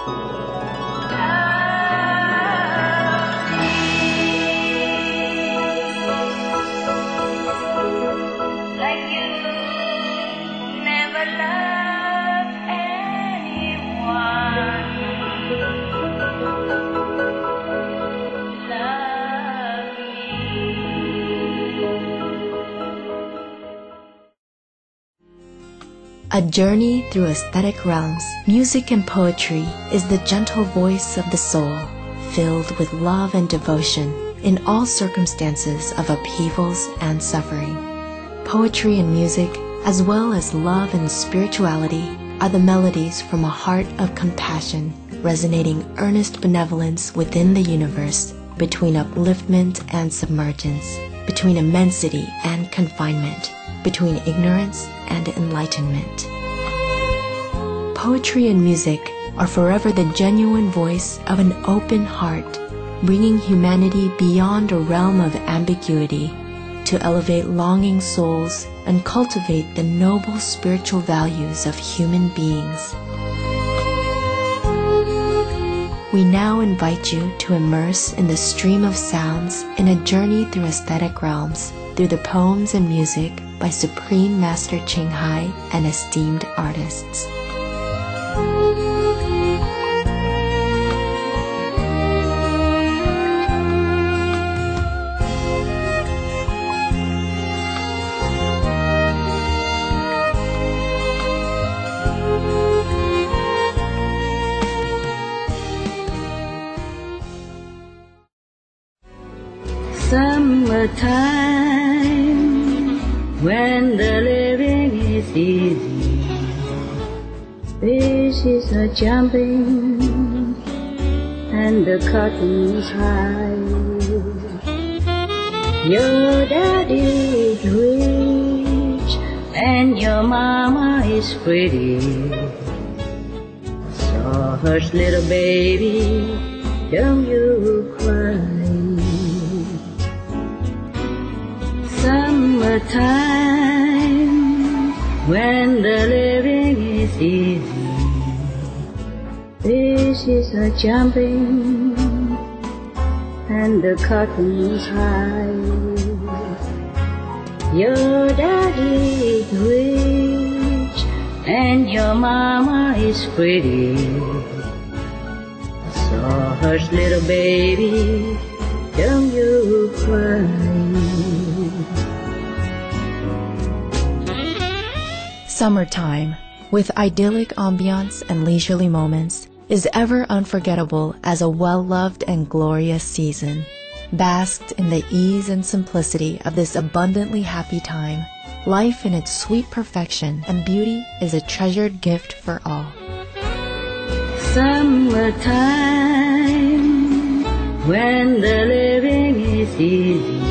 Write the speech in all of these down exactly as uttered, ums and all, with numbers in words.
A journey through aesthetic realms, music and poetry is the gentle voice of the soul, filled with love and devotion in all circumstances of upheavals and suffering. Poetry and music, as well as love and spirituality, are the melodies from a heart of compassion, resonating earnest benevolence within the universe, between upliftment and submergence, between immensity and confinement, between ignorance and enlightenment. Poetry and music are forever the genuine voice of an open heart, bringing humanity beyond a realm of ambiguity to elevate longing souls and cultivate the noble spiritual values of human beings. We now invite you to immerse in the stream of sounds in a journey through aesthetic realms, through the poems and music by Supreme Master Ching Hai and esteemed artists. Summertime, when the living is easy, fishes are jumping and the cotton's high. Your daddy is rich and your mama is pretty, so hush little baby, don't you cry. Summertime, when the living is easy, fishes are jumping and the cotton's high. Your daddy is rich and your mama is pretty, so hush little baby, don't you cry. Summertime, with idyllic ambiance and leisurely moments, is ever unforgettable as a well-loved and glorious season. Basked in the ease and simplicity of this abundantly happy time, life in its sweet perfection and beauty is a treasured gift for all. Summertime, when the living is easy,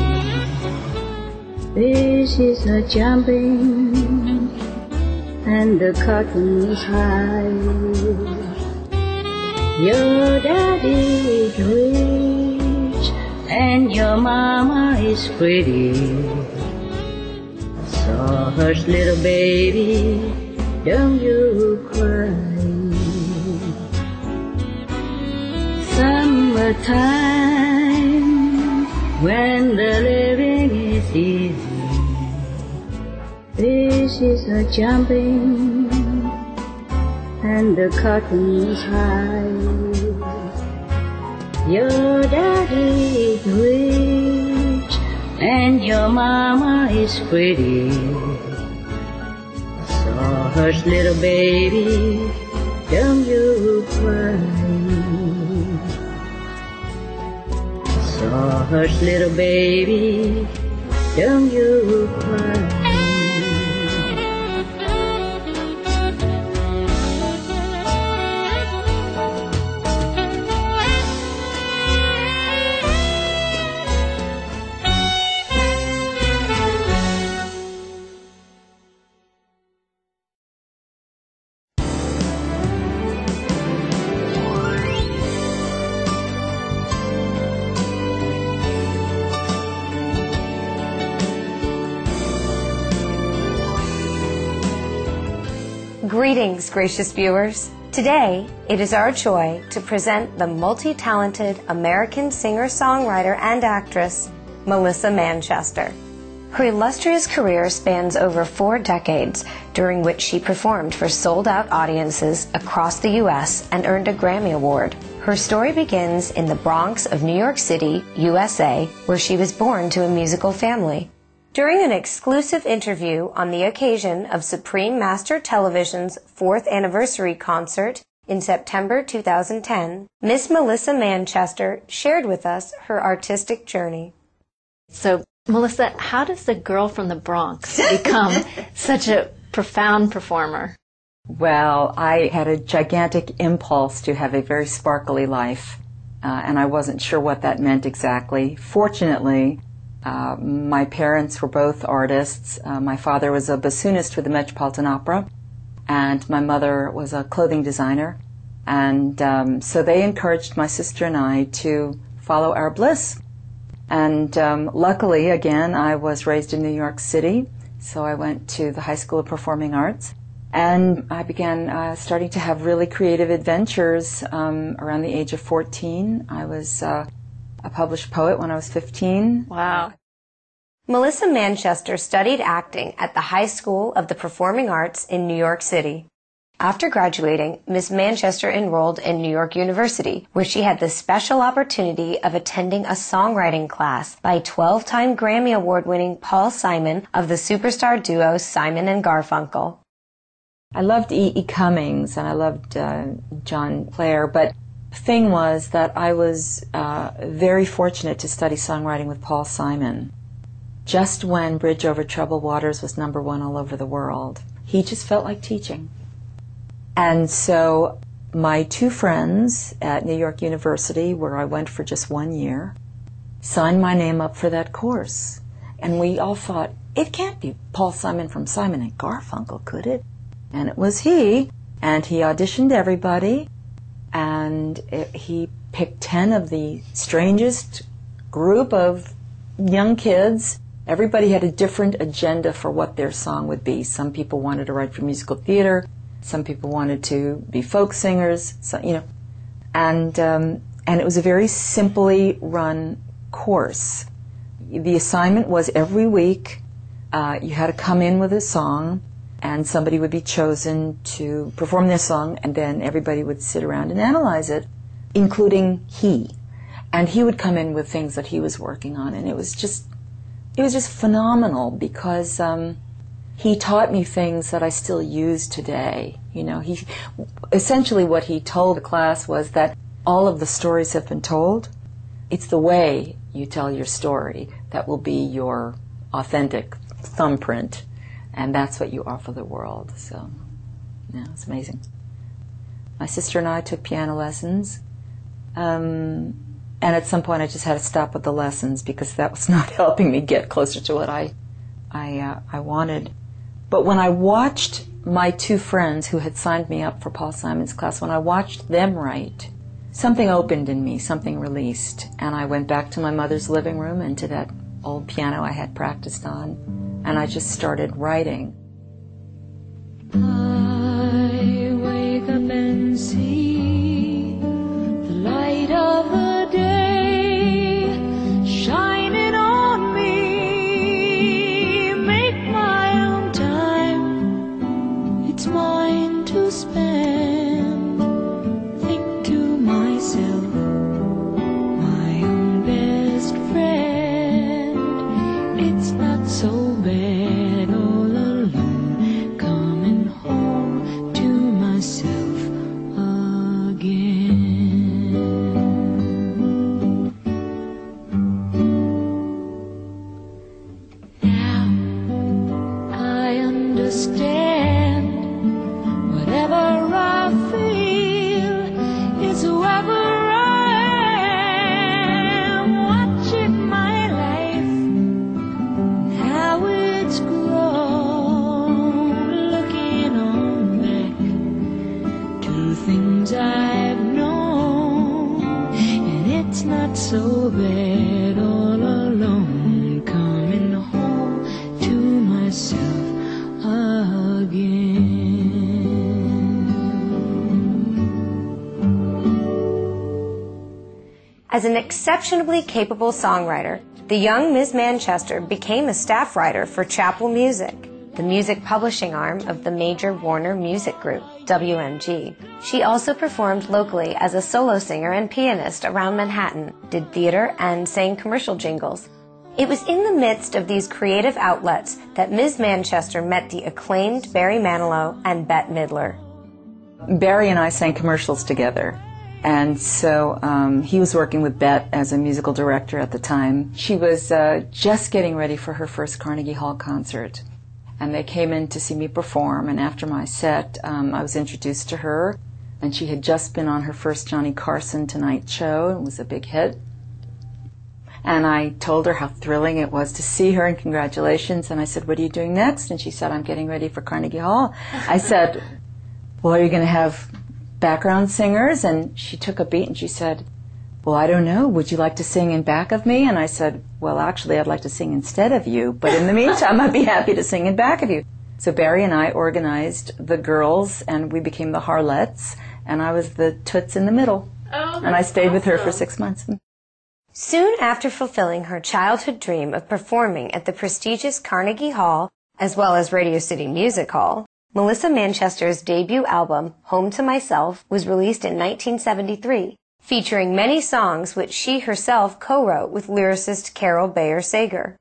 fishes are jumping and the cotton's high. Your daddy is rich and your mama is pretty, so hush little baby, don't you cry. Summertime, when the living is easy, fishes are jumping and the cotton's high. Your daddy is rich and your mama is pretty, so hush little baby, don't you cry. So hush little baby, don't you cry. Greetings, gracious viewers. Today, it is our joy to present the multi-talented American singer-songwriter and actress, Melissa Manchester. Her illustrious career spans over four decades, during which she performed for sold-out audiences across the U S and earned a Grammy Award. Her story begins in the Bronx of New York City, U S A, where she was born to a musical family. During an exclusive interview on the occasion of Supreme Master Television's fourth anniversary concert in September two thousand ten, Miss Melissa Manchester shared with us her artistic journey. So, Melissa, how does the girl from the Bronx become such a profound performer? Well, I had a gigantic impulse to have a very sparkly life, uh, and I wasn't sure what that meant exactly. Fortunately, Uh, my parents were both artists. Uh, my father was a bassoonist for the Metropolitan Opera, and my mother was a clothing designer. And um, so they encouraged my sister and I to follow our bliss. And um, luckily, again, I was raised in New York City, so I went to the High School of Performing Arts. And I began uh, starting to have really creative adventures um, around the age of fourteen. I was uh, a published poet when I was fifteen. Wow. Melissa Manchester studied acting at the High School of the Performing Arts in New York City. After graduating, Miss Manchester enrolled in New York University, where she had the special opportunity of attending a songwriting class by twelve-time Grammy Award-winning Paul Simon of the superstar duo Simon and Garfunkel. I loved E. E. Cummings and I loved uh, John Clare, but the thing was that I was uh, very fortunate to study songwriting with Paul Simon. Just when Bridge Over Troubled Waters was number one all over the world, he just felt like teaching. And so my two friends at New York University, where I went for just one year, signed my name up for that course. And we all thought, it can't be Paul Simon from Simon and Garfunkel, could it? And it was he, and he auditioned everybody. And it, he picked ten of the strangest group of young kids. Everybody had a different agenda for what their song would be. Some people wanted to write for musical theater. Some people wanted to be folk singers. So, you know, and um, and it was a very simply run course. The assignment was every week uh, you had to come in with a song, and somebody would be chosen to perform their song, and then everybody would sit around and analyze it, including he. And he would come in with things that he was working on, and it was just, it was just phenomenal because um, he taught me things that I still use today. You know, he essentially what he told the class was that all of the stories have been told. It's the way you tell your story that will be your authentic thumbprint. And that's what you offer the world. So, yeah, it's amazing. My sister and I took piano lessons. Um, and at some point I just had to stop with the lessons because that was not helping me get closer to what I, I, uh, I wanted. But when I watched my two friends who had signed me up for Paul Simon's class, when I watched them write, something opened in me, something released. And I went back to my mother's living room and to that old piano I had practiced on. And I just started writing. I wake up and see the light of the day shining on me. Make my own time, it's mine to spend. Think to myself, my own best friend. It's not so bad all alone, coming home to myself again. Now I understand whatever I feel is whoever I am. Watching my life, how it's grown, looking on back to things I've known, and it's not so bad all alone, coming home to myself again. As an exceptionally capable songwriter, the young Miz Manchester became a staff writer for Chappell Music, the music publishing arm of the major Warner Music Group, W M G. She also performed locally as a solo singer and pianist around Manhattan, did theater, and sang commercial jingles. It was in the midst of these creative outlets that Miz Manchester met the acclaimed Barry Manilow and Bette Midler. Barry and I sang commercials together. And so um, he was working with Bette as a musical director at the time. She was uh, just getting ready for her first Carnegie Hall concert. And they came in to see me perform. And after my set, um, I was introduced to her. And she had just been on her first Johnny Carson Tonight show. It was a big hit. And I told her how thrilling it was to see her and congratulations. And I said, what are you doing next? And she said, I'm getting ready for Carnegie Hall. I said, well, are you going to have background singers? And she took a beat and she said, well, I don't know. Would you like to sing in back of me? And I said, well, actually, I'd like to sing instead of you. But in the meantime, I'd be happy to sing in back of you. So Barry and I organized the girls, and we became the Harlettes, and I was the toots in the middle. Oh, and I stayed awesome. with her for six months. Soon after fulfilling her childhood dream of performing at the prestigious Carnegie Hall, as well as Radio City Music Hall, Melissa Manchester's debut album, Home to Myself, was released in nineteen seventy-three, featuring many songs which she herself co-wrote with lyricist Carol Bayer Sager.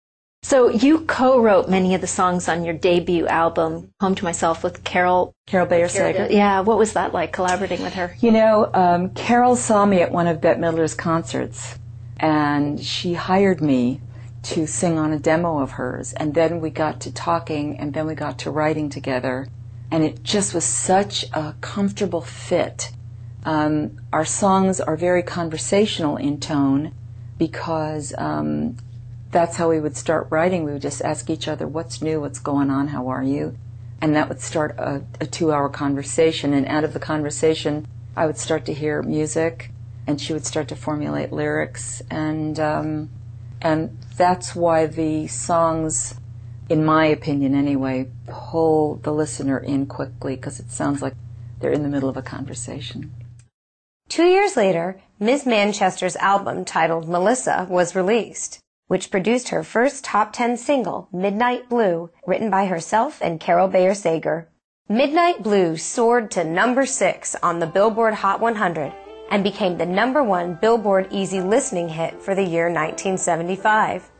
So you co-wrote many of the songs on your debut album, Home to Myself, with Carol. Carol Bayer Sager. Yeah, what was that like, collaborating with her? You know, um, Carol saw me at one of Bette Midler's concerts, and she hired me to sing on a demo of hers, and then we got to talking, and then we got to writing together, and it just was such a comfortable fit. Um, our songs are very conversational in tone because um, that's how we would start writing. We would just ask each other, what's new, what's going on, how are you? And that would start a, a two-hour conversation, and out of the conversation, I would start to hear music, and she would start to formulate lyrics, and um, and that's why the songs, in my opinion anyway, pull the listener in quickly, because it sounds like they're in the middle of a conversation. Two years later, Miz Manchester's album titled Melissa was released, which produced her first top ten single, Midnight Blue, written by herself and Carol Bayer Sager. Midnight Blue soared to number six on the Billboard Hot one hundred and became the number one Billboard Easy Listening hit for the year nineteen seventy-five.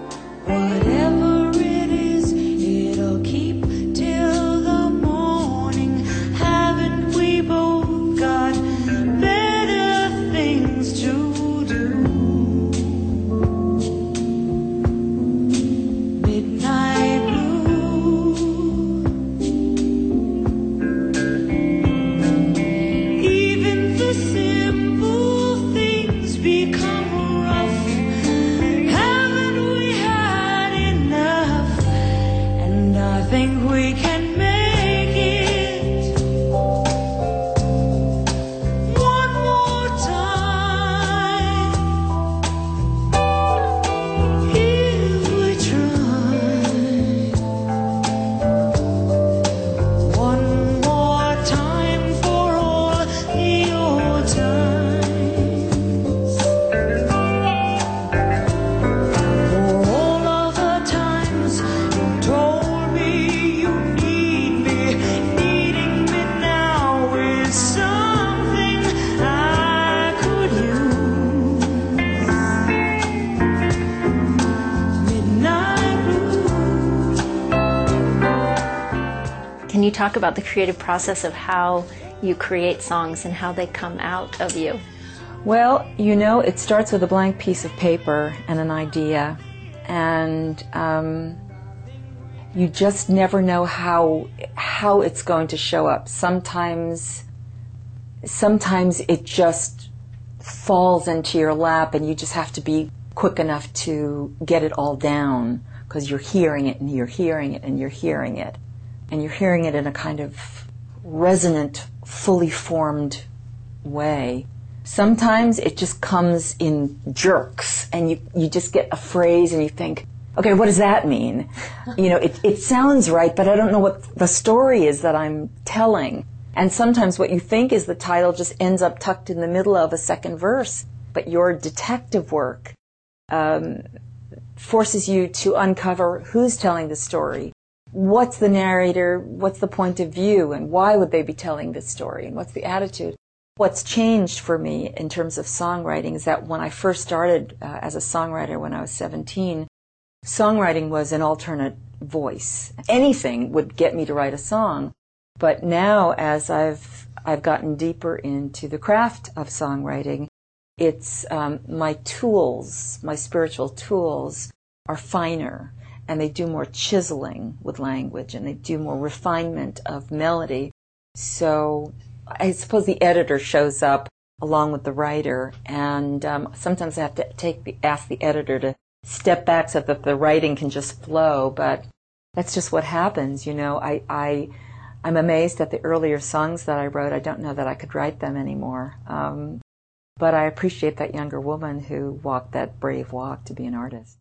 Whatever it is, it'll keep till the morning. Haven't we both got better things to do? Midnight blue. Even the simple things become rough. Haven't we had enough? And I think we can make it one more time if we try. One more time for all the old times. For all of the times you told me you need me, needing me now is something I could use. Midnight blue. Can you talk about the creative process of how you create songs and how they come out of you? Well, you know, it starts with a blank piece of paper and an idea, and um, you just never know how how it's going to show up. Sometimes, sometimes it just falls into your lap, and you just have to be quick enough to get it all down, because you're hearing it and you're hearing it and you're hearing it, and you're hearing it in a kind of resonant, fully formed way. Sometimes it just comes in jerks, and you, you just get a phrase and you think, okay, what does that mean? You know, it, it sounds right, but I don't know what the story is that I'm telling. And sometimes what you think is the title just ends up tucked in the middle of a second verse. but your detective work um, forces you to uncover who's telling the story, what's the narrator, what's the point of view, and why would they be telling this story, and what's the attitude. What's changed for me in terms of songwriting is that when I first started uh, as a songwriter when I was seventeen, songwriting was an alternate voice. Anything would get me to write a song. But now, as I've I've gotten deeper into the craft of songwriting, it's um, my tools, my spiritual tools, are finer, and they do more chiseling with language, and they do more refinement of melody. So I suppose the editor shows up along with the writer, and um, sometimes I have to take the, ask the editor to step back so that the writing can just flow. But that's just what happens, you know. I, I I'm amazed at the earlier songs that I wrote. I don't know that I could write them anymore. Um, but I appreciate that younger woman who walked that brave walk to be an artist.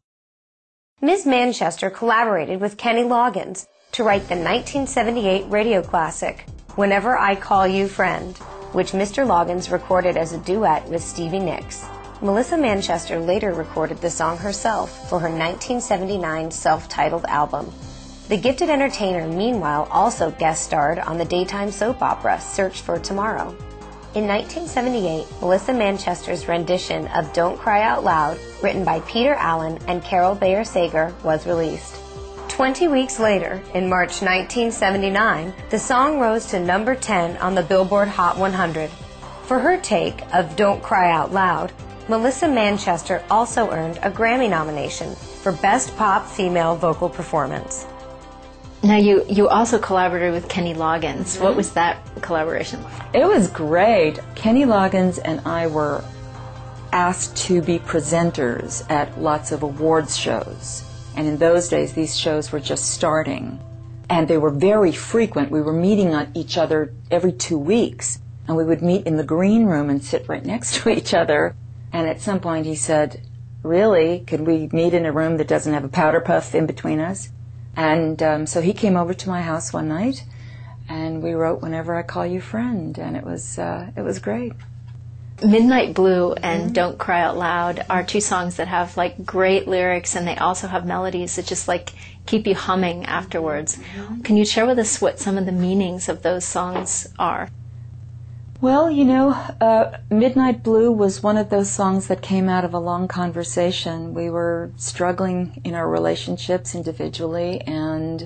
Miz Manchester collaborated with Kenny Loggins to write the nineteen seventy-eight radio classic, Whenever I Call You Friend, which Mister Loggins recorded as a duet with Stevie Nicks. Melissa Manchester later recorded the song herself for her nineteen seventy-nine self-titled album. The gifted entertainer, meanwhile, also guest starred on the daytime soap opera Search for Tomorrow. In nineteen seventy-eight, Melissa Manchester's rendition of Don't Cry Out Loud, written by Peter Allen and Carol Bayer Sager, was released. Twenty weeks later, in March nineteen seventy-nine, the song rose to number ten on the Billboard Hot one hundred. For her take of Don't Cry Out Loud, Melissa Manchester also earned a Grammy nomination for Best Pop Female Vocal Performance. Now, you, you also collaborated with Kenny Loggins. What was that collaboration like? It was great. Kenny Loggins and I were asked to be presenters at lots of awards shows. And in those days, these shows were just starting. And they were very frequent. We were meeting on each other every two weeks. And we would meet in the green room and sit right next to each other. And at some point he said, really, could we meet in a room that doesn't have a powder puff in between us? And um, so he came over to my house one night, and we wrote Whenever I Call You Friend, and it was uh, it was great. Midnight Blue and mm-hmm. Don't Cry Out Loud are two songs that have like great lyrics, and they also have melodies that just like keep you humming afterwards. Mm-hmm. Can you share with us what some of the meanings of those songs are? Well, you know, uh, Midnight Blue was one of those songs that came out of a long conversation. We were struggling in our relationships individually, and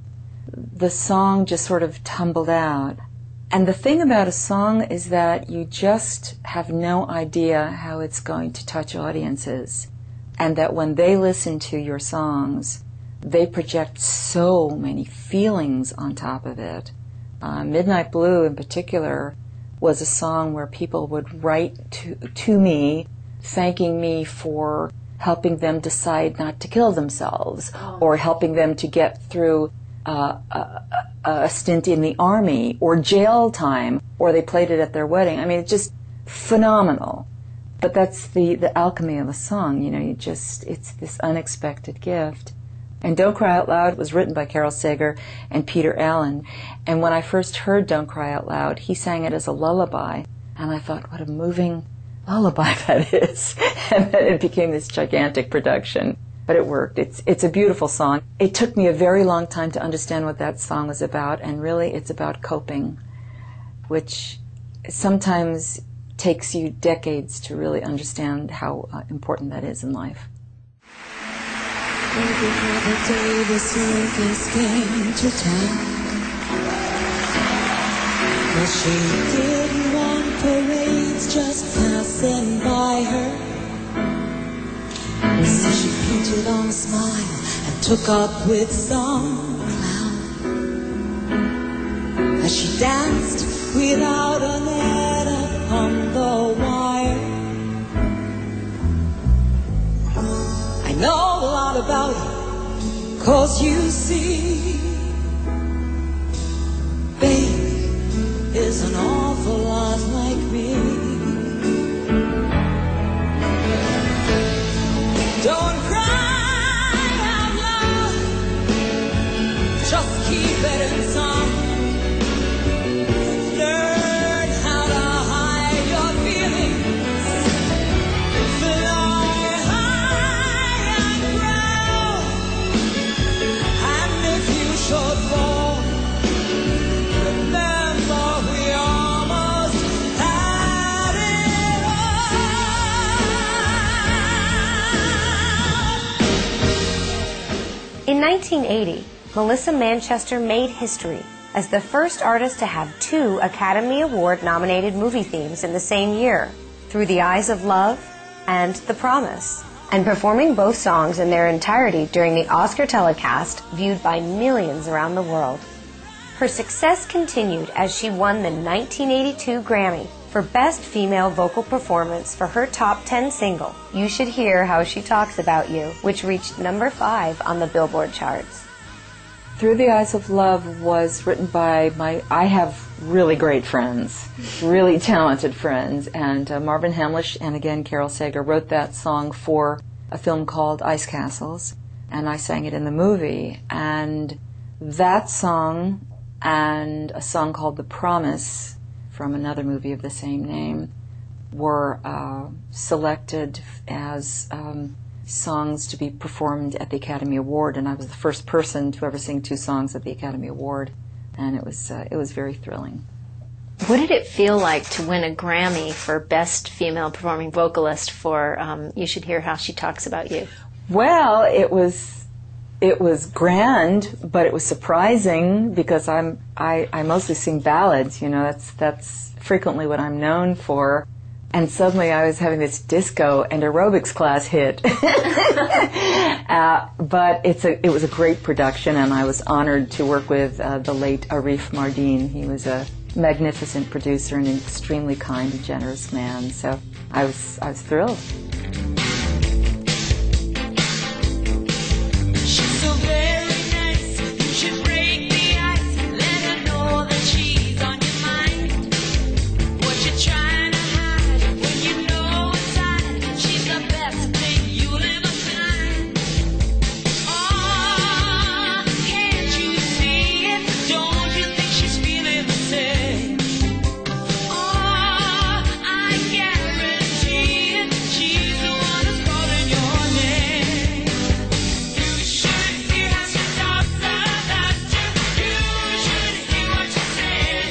the song just sort of tumbled out. And the thing about a song is that you just have no idea how it's going to touch audiences, and that when they listen to your songs, they project so many feelings on top of it. Uh, Midnight Blue, in particular, was a song where people would write to, to me, thanking me for helping them decide not to kill themselves, oh. or helping them to get through uh, a, a stint in the army, or jail time, or they played it at their wedding. I mean, it's just phenomenal. But that's the, the alchemy of a song, you know, you just, it's this unexpected gift. And Don't Cry Out Loud was written by Carol Sager and Peter Allen. And when I first heard Don't Cry Out Loud, he sang it as a lullaby. And I thought, what a moving lullaby that is. And then it became this gigantic production. But it worked. It's it's a beautiful song. It took me a very long time to understand what that song was about. And really, it's about coping, which sometimes takes you decades to really understand how uh, important that is in life. Every other day the circus came to town, but she didn't want parades just passing by her. So she painted on a smile and took up with some clown, as she danced without a net upon the wire. I know a lot about you, 'cause you see, babe is an awful lot like me. Don't cry out loud, just keep it inside. Learn how to hide your feelings nineteen eighty, Melissa Manchester made history as the first artist to have two Academy Award-nominated movie themes in the same year, Through the Eyes of Love and The Promise, and performing both songs in their entirety during the Oscar telecast viewed by millions around the world. Her success continued as she won the nineteen eighty-two Grammy for Best Female Vocal Performance for her top ten single, You Should Hear How She Talks About You, which reached number five on the Billboard charts. Through the Eyes of Love was written by my, I have really great friends, really talented friends, and uh, Marvin Hamlisch and again Carol Sager wrote that song for a film called Ice Castles, and I sang it in the movie, and that song and a song called The Promise from another movie of the same name were uh, selected as um, songs to be performed at the Academy Award, and I was the first person to ever sing two songs at the Academy Award, and it was uh, it was very thrilling. What did it feel like to win a Grammy for Best Female Performing Vocalist for um, You Should Hear How She Talks About You? Well, it was it was grand, but it was surprising because I'm I, I mostly sing ballads. You know, that's that's frequently what I'm known for. And suddenly I was having this disco and aerobics class hit. uh, but it's a, it was a great production, and I was honored to work with uh, the late Arif Mardin. He was a magnificent producer and an extremely kind and generous man. So I was I was thrilled. She's so very nice. You should break the ice. Let her know that she's on your mind. What you trying to hide when you know inside she's the best thing you'll ever find. Oh, can't you see it? Don't you think she's feeling the same? Oh, I guarantee it. She's the one who's calling your name. You should hear how she talks about you. You should hear what she said.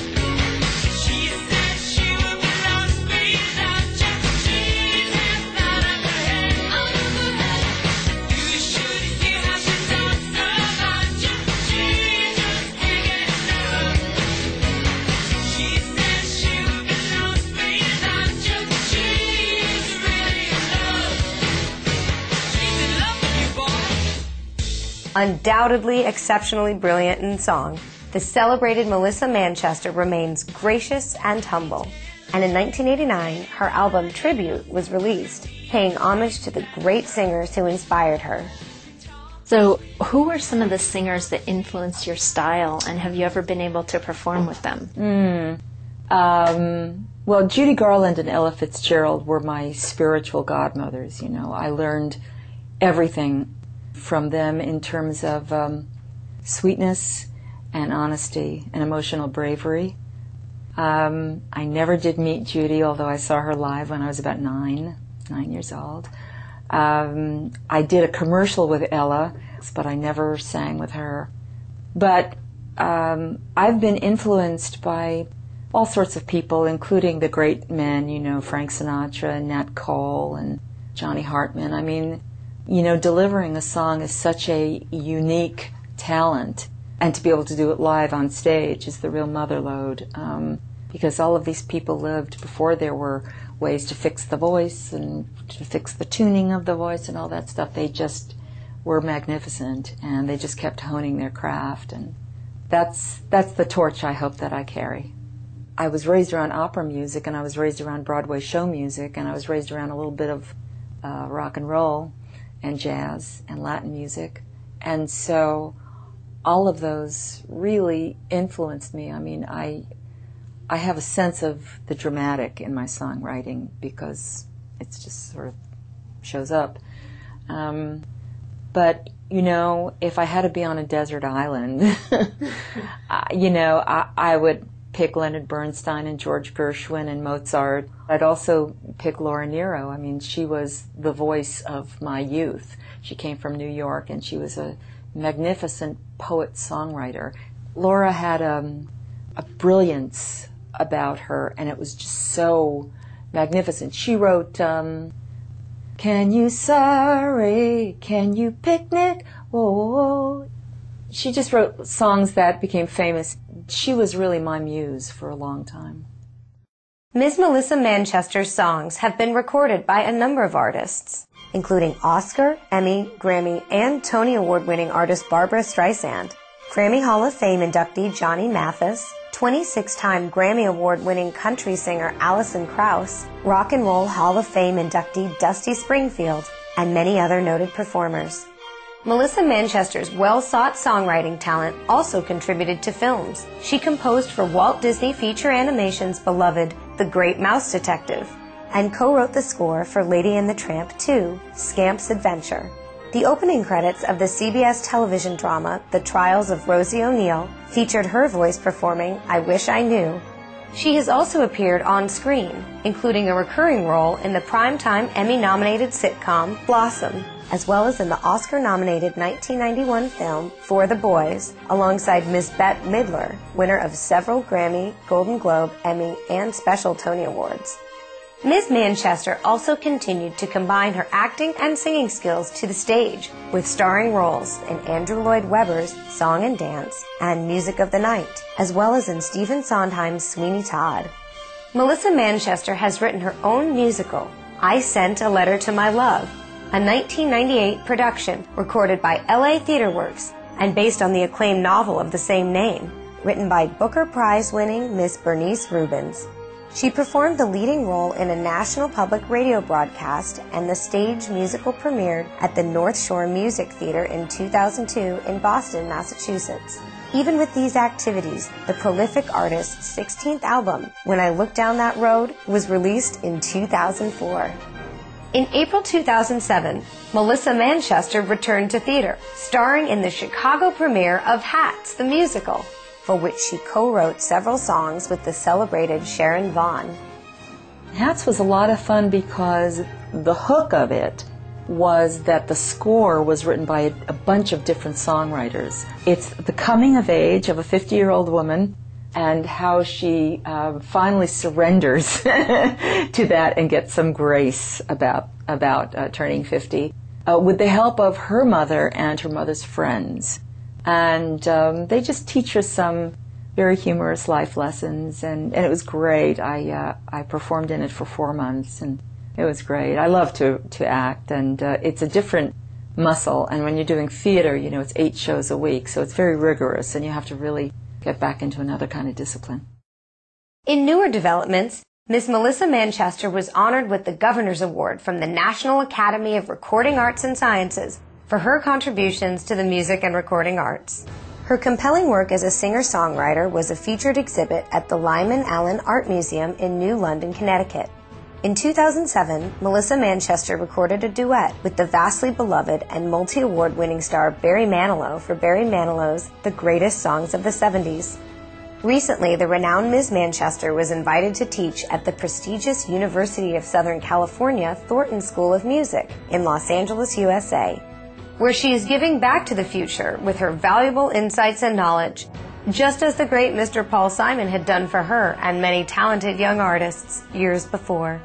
She said she would be lost without you. She's half out of her head, out of her head. You should hear how she talks about you. She's just hanging up. She said she would be lost without you. She's really in love. She's in love with you, boy. Undoubtedly exceptionally brilliant in song, the celebrated Melissa Manchester remains gracious and humble. And in nineteen eighty-nine, her album Tribute was released, paying homage to the great singers who inspired her. So who were some of the singers that influenced your style, and have you ever been able to perform with them? Um, well, Judy Garland and Ella Fitzgerald were my spiritual godmothers. You know, I learned everything from them in terms of um, sweetness and honesty and emotional bravery. Um, I never did meet Judy, although I saw her live when I was about nine, nine years old. Um, I did a commercial with Ella, but I never sang with her. But um, I've been influenced by all sorts of people, including the great men, you know, Frank Sinatra and Nat Cole and Johnny Hartman. I mean, you know, delivering a song is such a unique talent, and to be able to do it live on stage is the real mother lode, um, because all of these people lived before there were ways to fix the voice and to fix the tuning of the voice and all that stuff. They just were magnificent, and they just kept honing their craft, and that's that's the torch I hope that I carry. I was raised around opera music, and I was raised around Broadway show music, and I was raised around a little bit of uh, rock and roll and jazz and Latin music, and so all of those really influenced me. I mean, I I have a sense of the dramatic in my songwriting because it's just sort of shows up. Um, but, you know, if I had to be on a desert island, I, you know, I, I would pick Leonard Bernstein and George Gershwin and Mozart. I'd also pick Laura Nyro. I mean, she was the voice of my youth. She came from New York, and she was a magnificent poet-songwriter. Laura had um, a brilliance about her, and it was just so magnificent. She wrote, um, "Can you sorry, can you picnic whoa, whoa, whoa. She just wrote songs that became famous. She was really my muse for a long time. Miz Melissa Manchester's songs have been recorded by a number of artists, including Oscar, Emmy, Grammy, and Tony Award-winning artist Barbra Streisand, Grammy Hall of Fame inductee Johnny Mathis, twenty-six-time Grammy Award-winning country singer Alison Krauss, Rock and Roll Hall of Fame inductee Dusty Springfield, and many other noted performers. Melissa Manchester's well-sought songwriting talent also contributed to films. She composed for Walt Disney Feature Animation's beloved The Great Mouse Detective, and co-wrote the score for Lady and the Tramp two, Scamp's Adventure. The opening credits of the C B S television drama The Trials of Rosie O'Neill featured her voice performing I Wish I Knew. She has also appeared on screen, including a recurring role in the primetime Emmy-nominated sitcom Blossom, as well as in the Oscar-nominated nineteen ninety-one film For the Boys, alongside Miss Bette Midler, winner of several Grammy, Golden Globe, Emmy, and Special Tony Awards. Miz Manchester also continued to combine her acting and singing skills to the stage, with starring roles in Andrew Lloyd Webber's Song and Dance and Music of the Night, as well as in Stephen Sondheim's Sweeney Todd. Melissa Manchester has written her own musical, I Sent a Letter to My Love, a nineteen ninety-eight production recorded by L A Theatre Works and based on the acclaimed novel of the same name, written by Booker Prize-winning Miss Bernice Rubens. She performed the leading role in a national public radio broadcast, and the stage musical premiered at the North Shore Music Theater in two thousand two in Boston, Massachusetts. Even with these activities, the prolific artist's sixteenth album, When I Look Down That Road, was released in two thousand four. In April two thousand seven, Melissa Manchester returned to theater, starring in the Chicago premiere of Hats, the musical, for which she co-wrote several songs with the celebrated Sharon Vaughn. Hats was a lot of fun because the hook of it was that the score was written by a, a bunch of different songwriters. It's the coming of age of a fifty-year-old woman and how she uh, finally surrenders to that and gets some grace about, about uh, turning fifty, uh, with the help of her mother and her mother's friends. And um, they just teach her some very humorous life lessons, and, and it was great. I uh, I performed in it for four months, and it was great. I love to, to act, and uh, it's a different muscle, and when you're doing theater, you know, it's eight shows a week, so it's very rigorous, and you have to really get back into another kind of discipline. In newer developments, Miss Melissa Manchester was honored with the Governor's Award from the National Academy of Recording Arts and Sciences for her contributions to the music and recording arts. Her compelling work as a singer-songwriter was a featured exhibit at the Lyman Allen Art Museum in New London, Connecticut. In two thousand seven, Melissa Manchester recorded a duet with the vastly beloved and multi-award winning star Barry Manilow for Barry Manilow's The Greatest Songs of the seventies. Recently, the renowned Miz Manchester was invited to teach at the prestigious University of Southern California Thornton School of Music in Los Angeles, U S A, where she is giving back to the future with her valuable insights and knowledge, just as the great Mister Paul Simon had done for her and many talented young artists years before.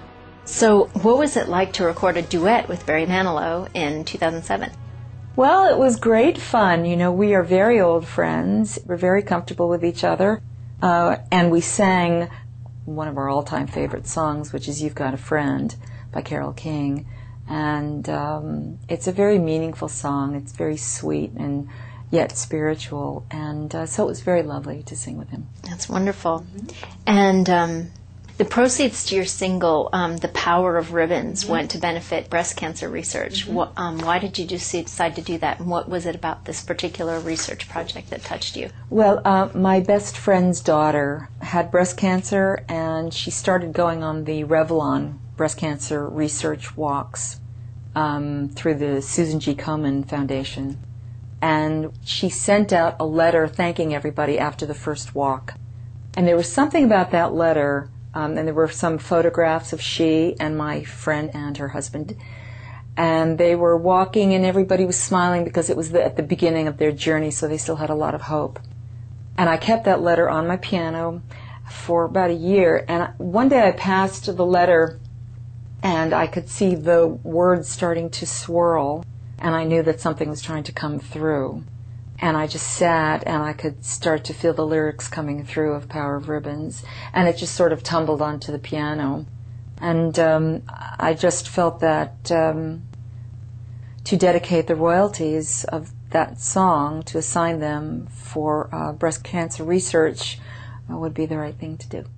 So what was it like to record a duet with Barry Manilow in two thousand seven? Well, it was great fun. You know, we are very old friends. We're very comfortable with each other. Uh, and we sang one of our all-time favorite songs, which is You've Got a Friend by Carole King. And um, it's a very meaningful song. It's very sweet and yet spiritual. And uh, so it was very lovely to sing with him. That's wonderful. And um, the proceeds to your single, um, The Power of Ribbons, mm-hmm. went to benefit breast cancer research. Mm-hmm. What, um, why did you just decide to do that? And what was it about this particular research project that touched you? Well, uh, my best friend's daughter had breast cancer, and she started going on the Revlon breast cancer research walks um, through the Susan G. Komen Foundation. And she sent out a letter thanking everybody after the first walk. And there was something about that letter, um, and there were some photographs of she and my friend and her husband. And they were walking, and everybody was smiling because it was the, at the beginning of their journey, so they still had a lot of hope. And I kept that letter on my piano for about a year. And one day I passed the letter, and I could see the words starting to swirl. and I knew that something was trying to come through. And I just sat, and I could start to feel the lyrics coming through of Power of Ribbons, and it just sort of tumbled onto the piano. And um, I just felt that um, to dedicate the royalties of that song, to assign them for uh, breast cancer research, uh, would be the right thing to do.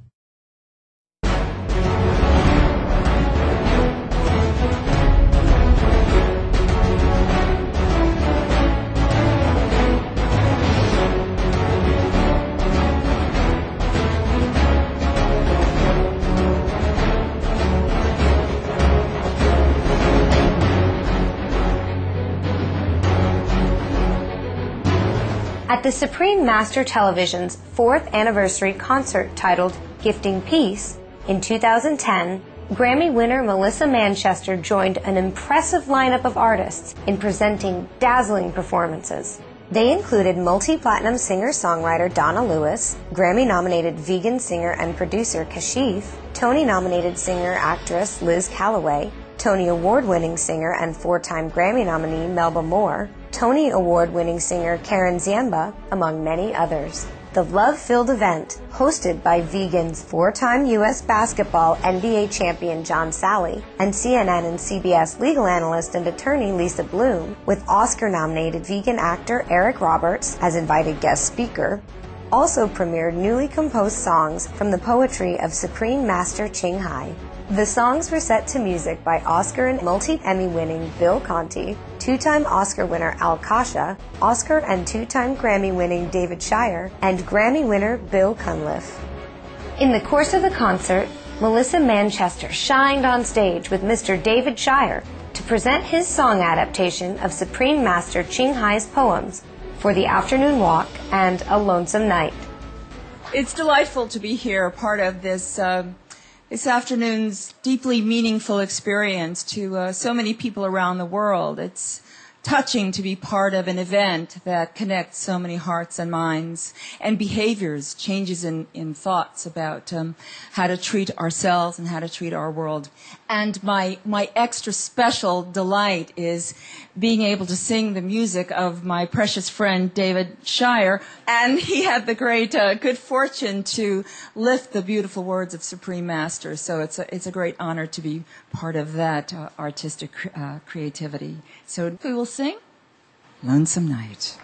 At the Supreme Master Television's fourth anniversary concert titled Gifting Peace in two thousand ten, Grammy winner Melissa Manchester joined an impressive lineup of artists in presenting dazzling performances. They included multi-platinum singer-songwriter Donna Lewis, Grammy-nominated vegan singer and producer Kashif, Tony-nominated singer-actress Liz Callaway, Tony Award-winning singer and four-time Grammy nominee Melba Moore, Tony Award-winning singer Karen Ziemba, among many others. The love-filled event, hosted by Vegan's four-time U S basketball N B A champion John Salley and C N N and C B S legal analyst and attorney Lisa Bloom, with Oscar-nominated vegan actor Eric Roberts as invited guest speaker, also premiered newly composed songs from the poetry of Supreme Master Ching Hai. The songs were set to music by Oscar and multi-Emmy winning Bill Conti, two-time Oscar winner Al Kasha, Oscar and two-time Grammy winning David Shire, and Grammy winner Bill Cunliffe. In the course of the concert, Melissa Manchester shined on stage with Mister David Shire to present his song adaptation of Supreme Master Ching Hai's poems For the Afternoon Walk and A Lonesome Night. It's delightful to be here, part of this uh, this afternoon's deeply meaningful experience to uh, so many people around the world. It's touching to be part of an event that connects so many hearts and minds and behaviors, changes in, in thoughts about um, how to treat ourselves and how to treat our world. And my, my extra special delight is being able to sing the music of my precious friend David Shire. And he had the great uh, good fortune to lift the beautiful words of Supreme Master. So it's a, it's a great honor to be part of that uh, artistic uh, creativity. So we will sing Lonesome Night.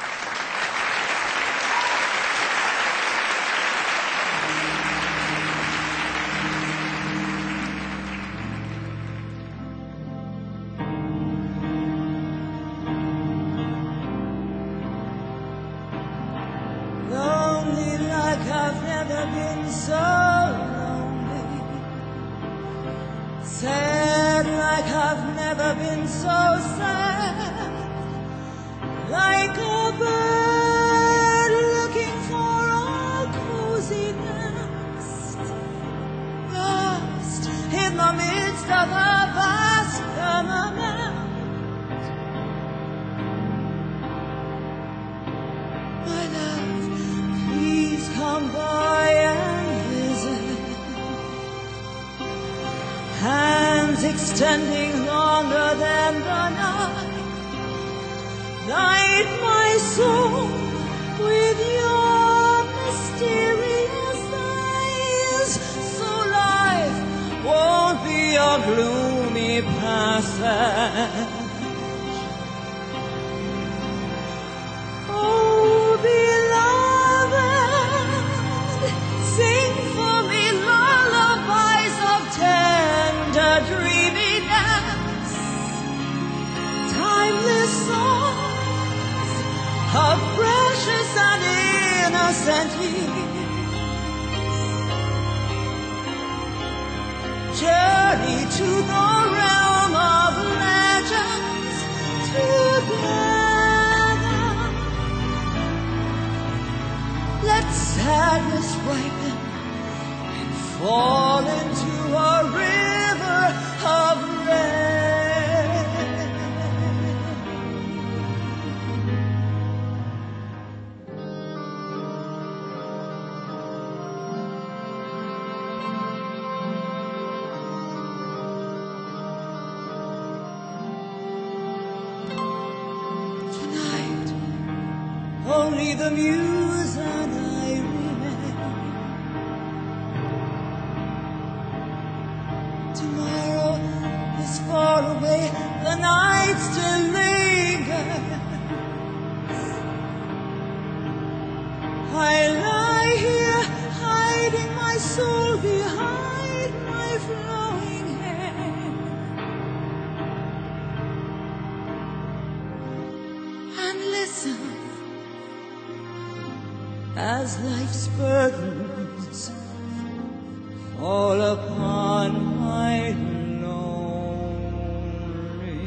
Lonely like I've never been so lonely. Sad like I've never been so sad. Like a bird looking for a cozy nest. Lost in the midst of a vast firmament. My love, please come by and visit. Hands extending longer than the night. Light my soul with your mysterious eyes, so life won't be a gloomy passage. Oh, beloved, sing for me lullabies of tender dreaminess, timeless songs of precious and innocent years. Journey to the realm of legends together. Let sadness ripen and fall into a river of rain. only the muse and I remain. Tomorrow is far away, the night still lingers. I lie here, hiding my soul behind my flowing hair, and listen as life's burdens fall upon my lonely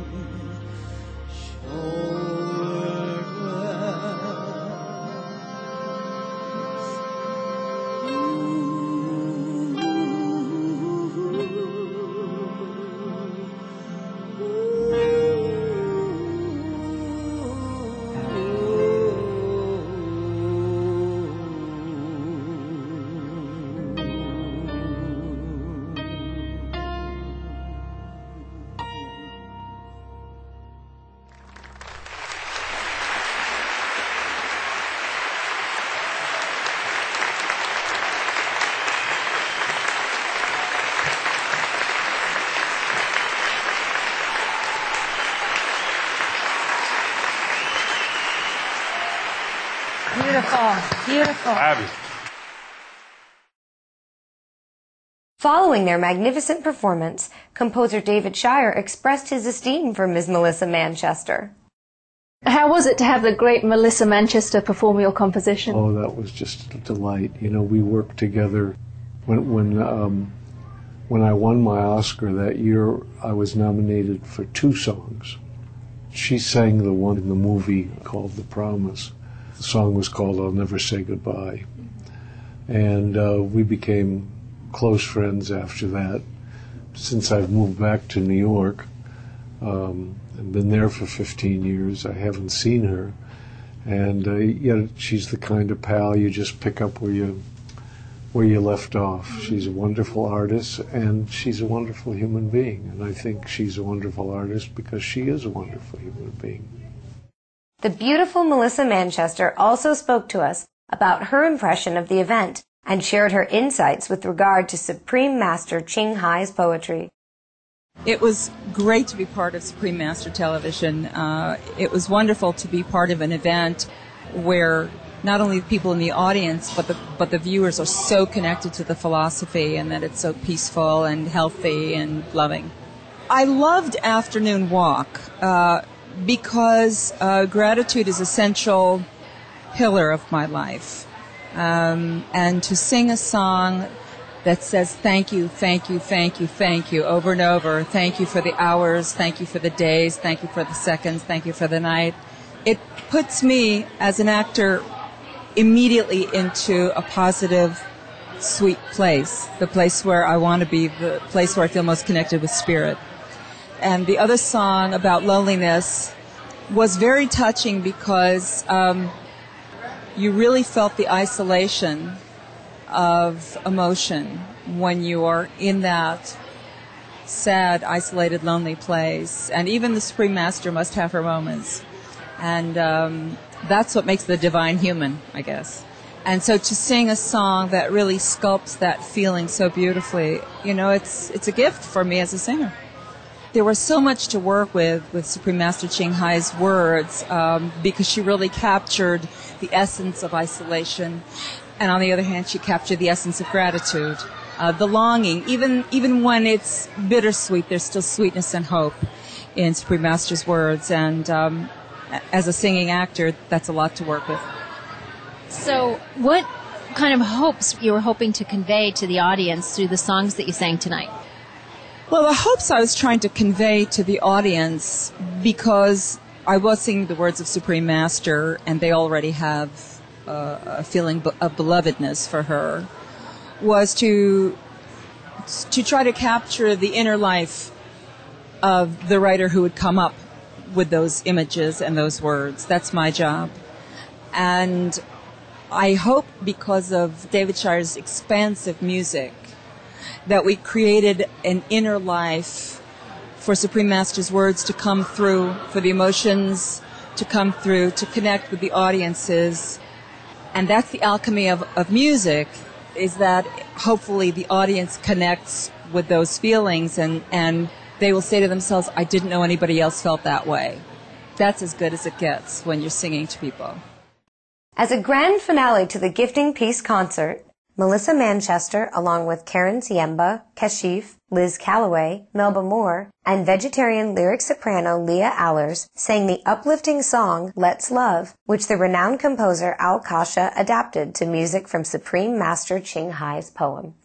Beautiful, beautiful. Abby. Following their magnificent performance, composer David Shire expressed his esteem for Miz Melissa Manchester. How was it to have the great Melissa Manchester perform your composition? Oh, that was just a delight. You know, we worked together. When when um, when I won my Oscar that year, I was nominated for two songs. She sang the one in the movie called The Promise. The song was called I'll Never Say Goodbye. And uh, we became close friends after that. Since I've moved back to New York, um, I've been there for fifteen years. I haven't seen her. And uh, yet she's the kind of pal you just pick up where you where you left off. She's a wonderful artist, and she's a wonderful human being. And I think she's a wonderful artist because she is a wonderful human being. The beautiful Melissa Manchester also spoke to us about her impression of the event and shared her insights with regard to Supreme Master Ching Hai's poetry. It was great to be part of Supreme Master Television. Uh, it was wonderful to be part of an event where not only the people in the audience, but the but the viewers are so connected to the philosophy, and that it's so peaceful and healthy and loving. I loved Afternoon Walk uh, because uh, gratitude is an essential pillar of my life. Um, and to sing a song that says thank you, thank you, thank you, thank you, over and over, thank you for the hours, thank you for the days, thank you for the seconds, thank you for the night, it puts me as an actor immediately into a positive, sweet place, the place where I want to be, the place where I feel most connected with spirit. And the other song about loneliness was very touching because um, you really felt the isolation of emotion when you are in that sad, isolated, lonely place. And even the Supreme Master must have her moments. And um, that's what makes the divine human, I guess. And so to sing a song that really sculpts that feeling so beautifully, you know, it's it's a gift for me as a singer. There was so much to work with with Supreme Master Ching Hai's words um, because she really captured the essence of isolation. And on the other hand, she captured the essence of gratitude, uh, the longing. Even even when it's bittersweet, there's still sweetness and hope in Supreme Master's words. And um, as a singing actor, that's a lot to work with. So what kind of hopes you were hoping to convey to the audience through the songs that you sang tonight? Well, the hopes I was trying to convey to the audience, because I was singing the words of Supreme Master, and they already have Uh, a feeling of belovedness for her, was to to try to capture the inner life of the writer who would come up with those images and those words. That's my job. And I hope because of David Shire's expansive music that we created an inner life for Supreme Master's words to come through, for the emotions to come through, to connect with the audiences. And that's the alchemy of, of music, is that hopefully the audience connects with those feelings, and, and they will say to themselves, I didn't know anybody else felt that way. That's as good as it gets when you're singing to people. As a grand finale to the Gifting Peace concert, Melissa Manchester, along with Karen Siemba, Kashif, Liz Calloway, Melba Moore, and vegetarian lyric soprano Leah Allers, sang the uplifting song Let's Love, which the renowned composer Al Kasha adapted to music from Supreme Master Ching Hai's poem.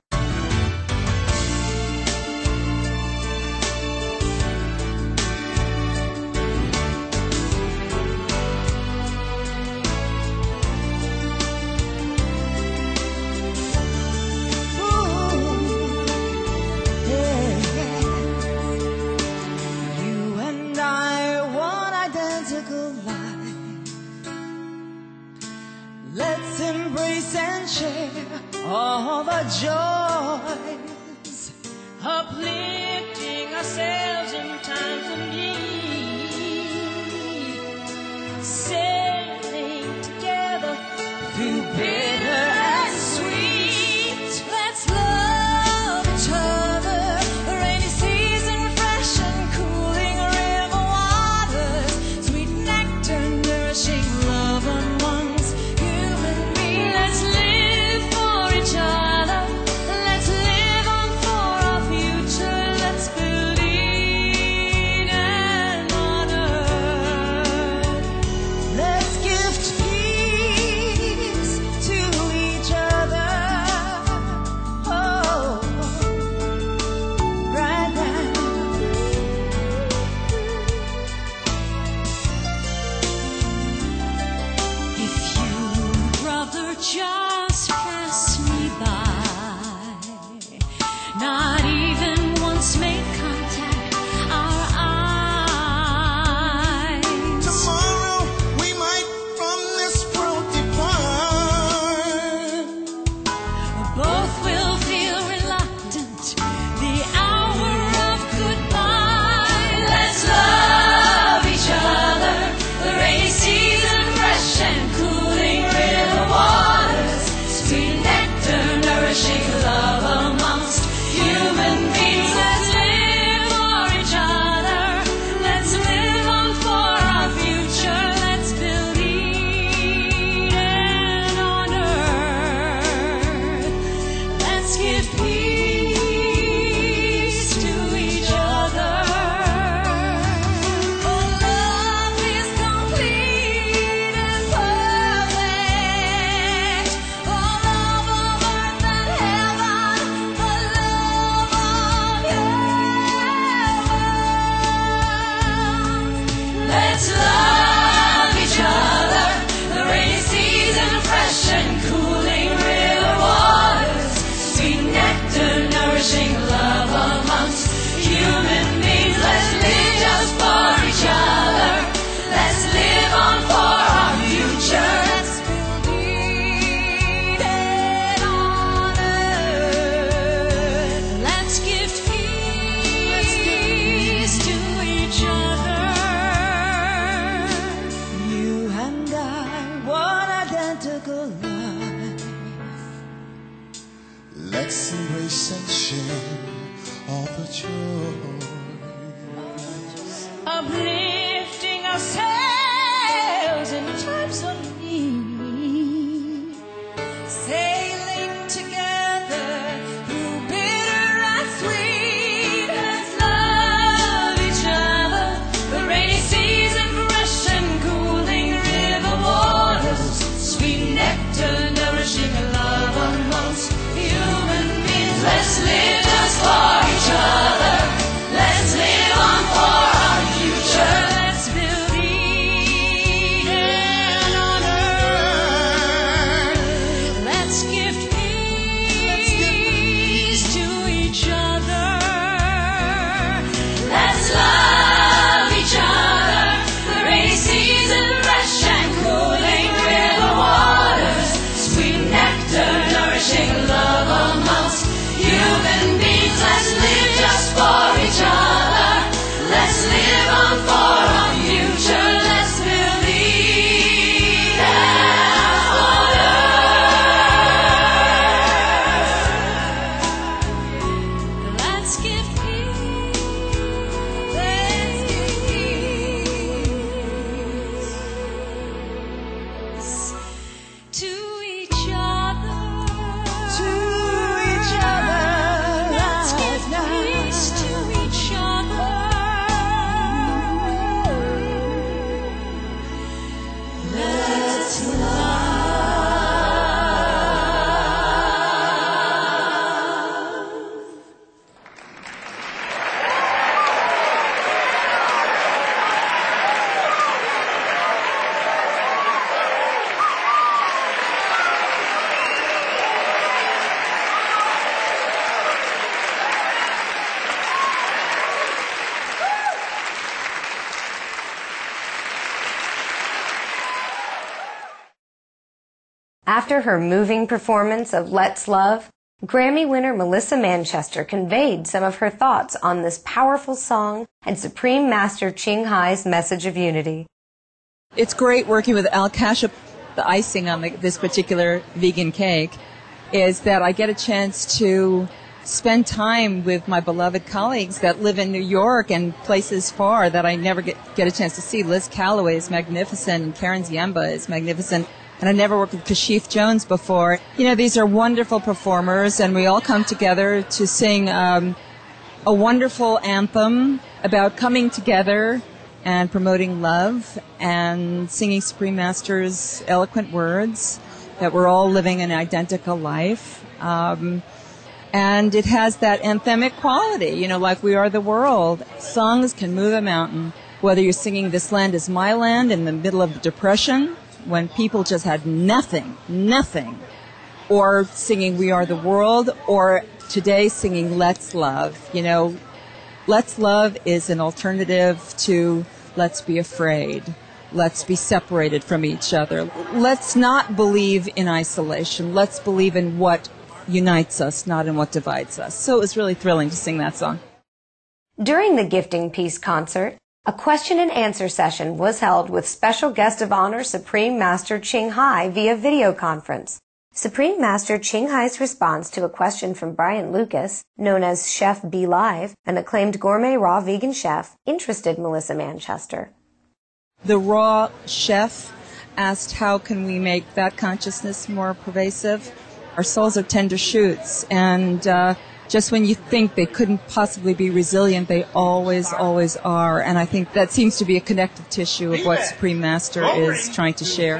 Let's embrace and share all the joys, uplifting ourselves in times of need, sailing together through bitter and sweet. Let's love each other, the rainy season, refreshing, cooling river waters, sweet nectar, nourishing love amongst human beings. Let's live for each other, let's live on for our future, let's build Eden on earth. Let's gift peace to each other. Oh, right now. If you, brother, just pass me by, not even once make contact, our eyes. Tomorrow we might from this world depart. Both will feel reluctant the hour of goodbye. Let's love each other, the rainy season, fresh and cooling river waters, sweet nectar, nourishing love amongst human beings. Let's live for each other, let's live on for our future, let's build Eden on earth. Let's give peace to each other. For love is complete and perfect. For love of earth and heaven, for love of heaven. Let's love each other, the rainy season, fresh and cooling river waters, sweet nectar, nourishing love amongst human beings. Let's live just for each other, let's live on for our future. Let's build Eden on earth. Let's give peace to each other. You and I, one identical life. Let's embrace and share all the joys, uplifting ourselves in times of need, sailing together through bitter and sweet. Let's love each other, the rainy season, fresh and cooling river waters, sweet nectar, nourishing love amongst human beings. Let's live just for each other, let's live on for our future. After her moving performance of Let's Love, Grammy winner Melissa Manchester conveyed some of her thoughts on this powerful song and Supreme Master Ching Hai's message of unity. It's great working with Al Kasha. The icing on the, this particular vegan cake is that I get a chance to spend time with my beloved colleagues that live in New York and places far that I never get, get a chance to see. Liz Calloway is magnificent, and Karen Ziemba is magnificent. And I never worked with Kashif Jones before. You know, these are wonderful performers, and we all come together to sing um, a wonderful anthem about coming together and promoting love and singing Supreme Master's eloquent words that we're all living an identical life. Um, and it has that anthemic quality, you know, like We Are the World. Songs can move a mountain, whether you're singing This Land Is My Land in the middle of the Depression, when people just had nothing, nothing, or singing We Are the World, or today singing Let's Love. You know, Let's Love is an alternative to Let's Be Afraid. Let's be separated from each other. Let's not believe in isolation. Let's believe in what unites us, not in what divides us. So it was really thrilling to sing that song. During the Gifting Peace concert, a question and answer session was held with special guest of honor Supreme Master Ching Hai via video conference. Supreme Master Ching Hai's response to a question from Brian Lucas, known as Chef Be Live, an acclaimed gourmet raw vegan chef, interested Melissa Manchester. The raw chef asked, how can we make that consciousness more pervasive? Our souls are tender shoots, and uh, just when you think they couldn't possibly be resilient, they always, always are. And I think that seems to be a connective tissue of what Supreme Master is trying to share.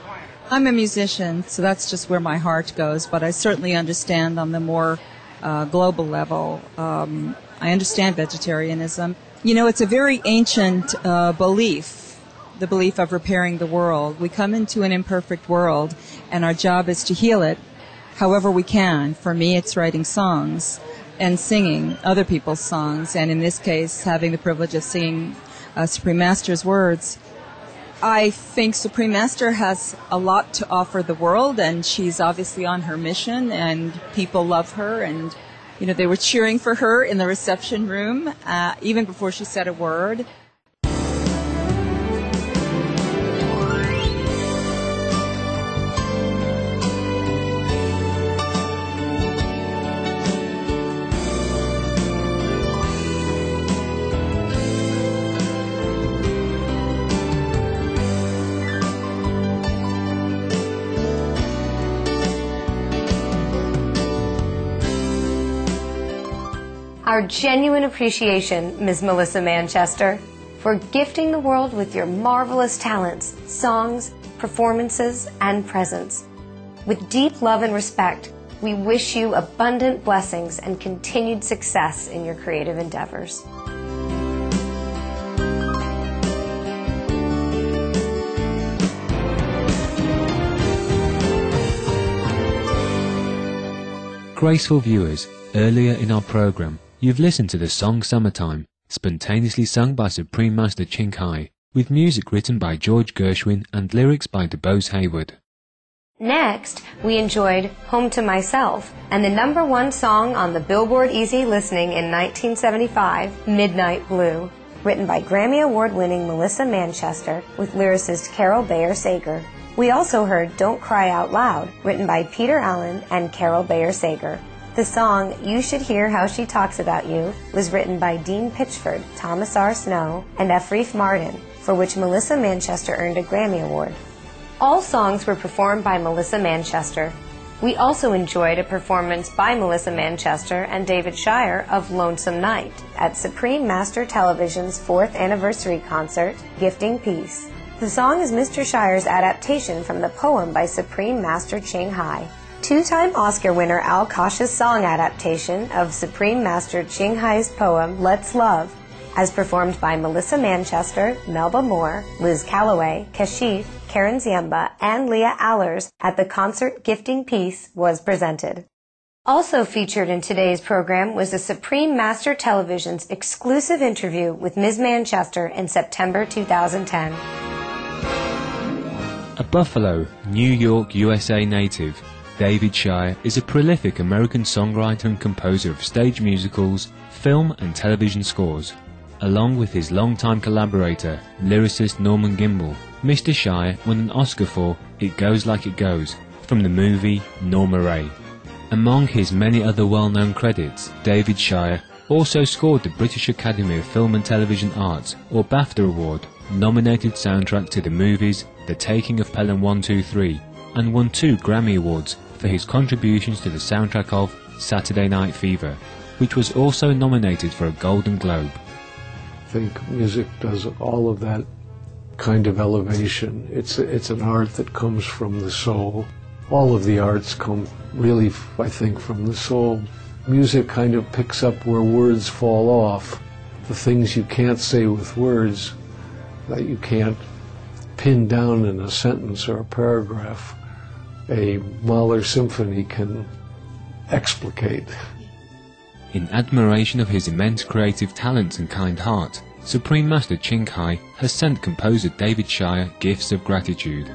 I'm a musician, so that's just where my heart goes, but I certainly understand on the more uh, global level. Um, I understand vegetarianism. You know, it's a very ancient uh, belief, the belief of repairing the world. We come into an imperfect world, and our job is to heal it however we can. For me, it's writing songs and singing other people's songs, and in this case, having the privilege of singing uh, Supreme Master's words. I think Supreme Master has a lot to offer the world, and she's obviously on her mission, and people love her, and, you know, they were cheering for her in the reception room, uh, even before she said a word. Our genuine appreciation, Miz Melissa Manchester, for gifting the world with your marvelous talents, songs, performances, and presence. With deep love and respect, we wish you abundant blessings and continued success in your creative endeavors. Graceful viewers, earlier in our program, you've listened to the song Summertime, spontaneously sung by Supreme Master Ching Hai, with music written by George Gershwin and lyrics by DeBose Hayward. Next, we enjoyed Home to Myself and the number one song on the Billboard Easy Listening in nineteen seventy-five, Midnight Blue, written by Grammy Award-winning Melissa Manchester with lyricist Carol Bayer Sager. We also heard Don't Cry Out Loud, written by Peter Allen and Carol Bayer Sager. The song You Should Hear How She Talks About You was written by Dean Pitchford, Thomas R. Snow, and Efreef Martin, for which Melissa Manchester earned a Grammy Award. All songs were performed by Melissa Manchester. We also enjoyed a performance by Melissa Manchester and David Shire of Lonesome Night at Supreme Master Television's fourth anniversary concert, Gifting Peace. The song is Mister Shire's adaptation from the poem by Supreme Master Ching Hai. Two-time Oscar winner Al Kasha's song adaptation of Supreme Master Ching Hai's poem Let's Love, as performed by Melissa Manchester, Melba Moore, Liz Calloway, Kashif, Karen Ziemba, and Leah Allers at the concert Gifting Peace, was presented. Also featured in today's program was the Supreme Master Television's exclusive interview with Miz Manchester in September two thousand ten. A Buffalo, New York, U S A native, David Shire is a prolific American songwriter and composer of stage musicals, film and television scores. Along with his longtime collaborator, lyricist Norman Gimbel, Mister Shire won an Oscar for It Goes Like It Goes from the movie Norma Ray. Among his many other well-known credits, David Shire also scored the British Academy of Film and Television Arts, or BAFTA Award, nominated soundtrack to the movies The Taking of Pelham one two three, and won two Grammy Awards for his contributions to the soundtrack of Saturday Night Fever, which was also nominated for a Golden Globe. I think music does all of that kind of elevation. It's, it's an art that comes from the soul. All of the arts come really, I think, from the soul. Music kind of picks up where words fall off. The things you can't say with words, that you can't pin down in a sentence or a paragraph, a Mahler symphony can explicate. In admiration of his immense creative talents and kind heart, Supreme Master Ching Hai has sent composer David Shire gifts of gratitude.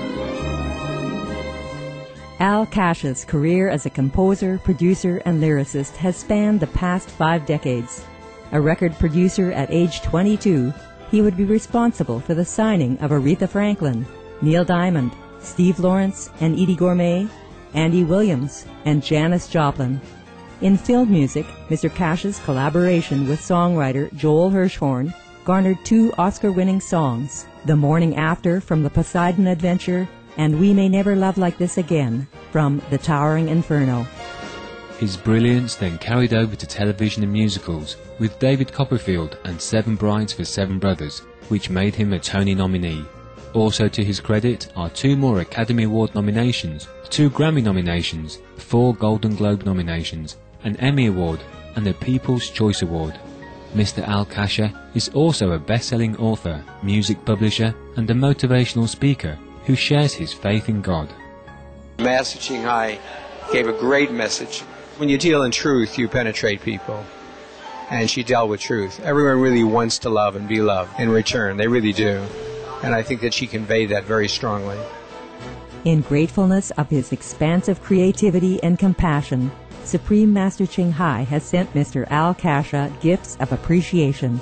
Al Kasha's career as a composer, producer, and lyricist has spanned the past five decades. A record producer at age twenty-two, he would be responsible for the signing of Aretha Franklin, Neil Diamond, Steve Lawrence and Edie Gourmet, Andy Williams, and Janis Joplin. In film music, Mister Kasha's collaboration with songwriter Joel Hirschhorn garnered two Oscar-winning songs, The Morning After from The Poseidon Adventure and We May Never Love Like This Again from The Towering Inferno. His brilliance then carried over to television and musicals with David Copperfield and Seven Brides for Seven Brothers, which made him a Tony nominee. Also to his credit are two more Academy Award nominations, two Grammy nominations, four Golden Globe nominations, an Emmy Award and a People's Choice Award. Mister Al Kasha is also a best-selling author, music publisher and a motivational speaker who shares his faith in God. Master Ching Hai gave a great message. When you deal in truth, you penetrate people. And she dealt with truth. Everyone really wants to love and be loved in return. They really do. And I think that she conveyed that very strongly. In gratefulness of his expansive creativity and compassion, Supreme Master Ching Hai has sent Mister Al Kasha gifts of appreciation.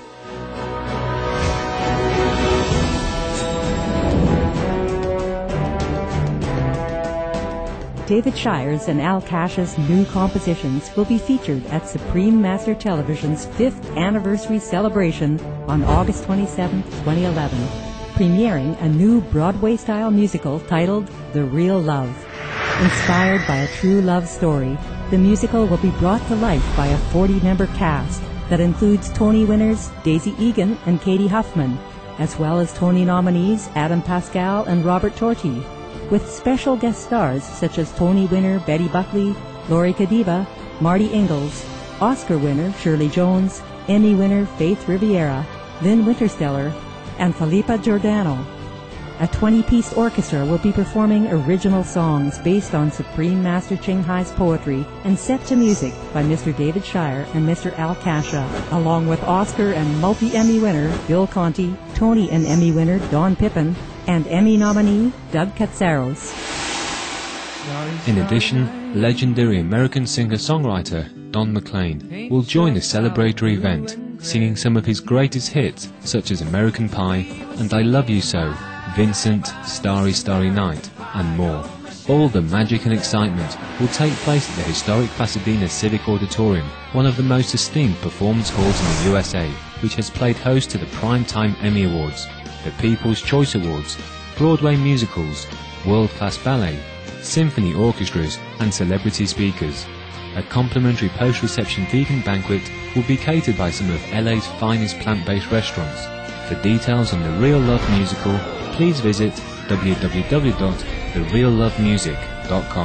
David Shire's and Al Kasha's new compositions will be featured at Supreme Master Television's fifth anniversary celebration on August twenty-seventh, twenty eleven, premiering a new Broadway-style musical titled The Real Love. Inspired by a true love story, the musical will be brought to life by a forty-member cast that includes Tony winners Daisy Egan and Katie Huffman, as well as Tony nominees Adam Pascal and Robert Torti, with special guest stars such as Tony winner Betty Buckley, Lori Kadiba, Marty Ingalls, Oscar winner Shirley Jones, Emmy winner Faith Riviera, Lynn Wintersteller, and Felipa Giordano. A twenty-piece orchestra will be performing original songs based on Supreme Master Ching Hai's poetry and set to music by Mister David Shire and Mister Al Kasha, along with Oscar and multi-Emmy winner Bill Conti, Tony and Emmy winner Don Pippin, and Emmy nominee Doug Katsaros. In addition, legendary American singer-songwriter Don McLean will join the celebratory event, singing some of his greatest hits such as American Pie and I Love You So, Vincent, Starry Starry Night, and more. All the magic and excitement will take place at the historic Pasadena Civic Auditorium, one of the most esteemed performance halls in the U S A, which has played host to the Primetime Emmy Awards, the People's Choice Awards, Broadway musicals, world-class ballet, symphony orchestras, and celebrity speakers. A complimentary post-reception vegan banquet will be catered by some of L A's finest plant-based restaurants. For details on the Real Love Musical, please visit w w w dot the real love music dot com.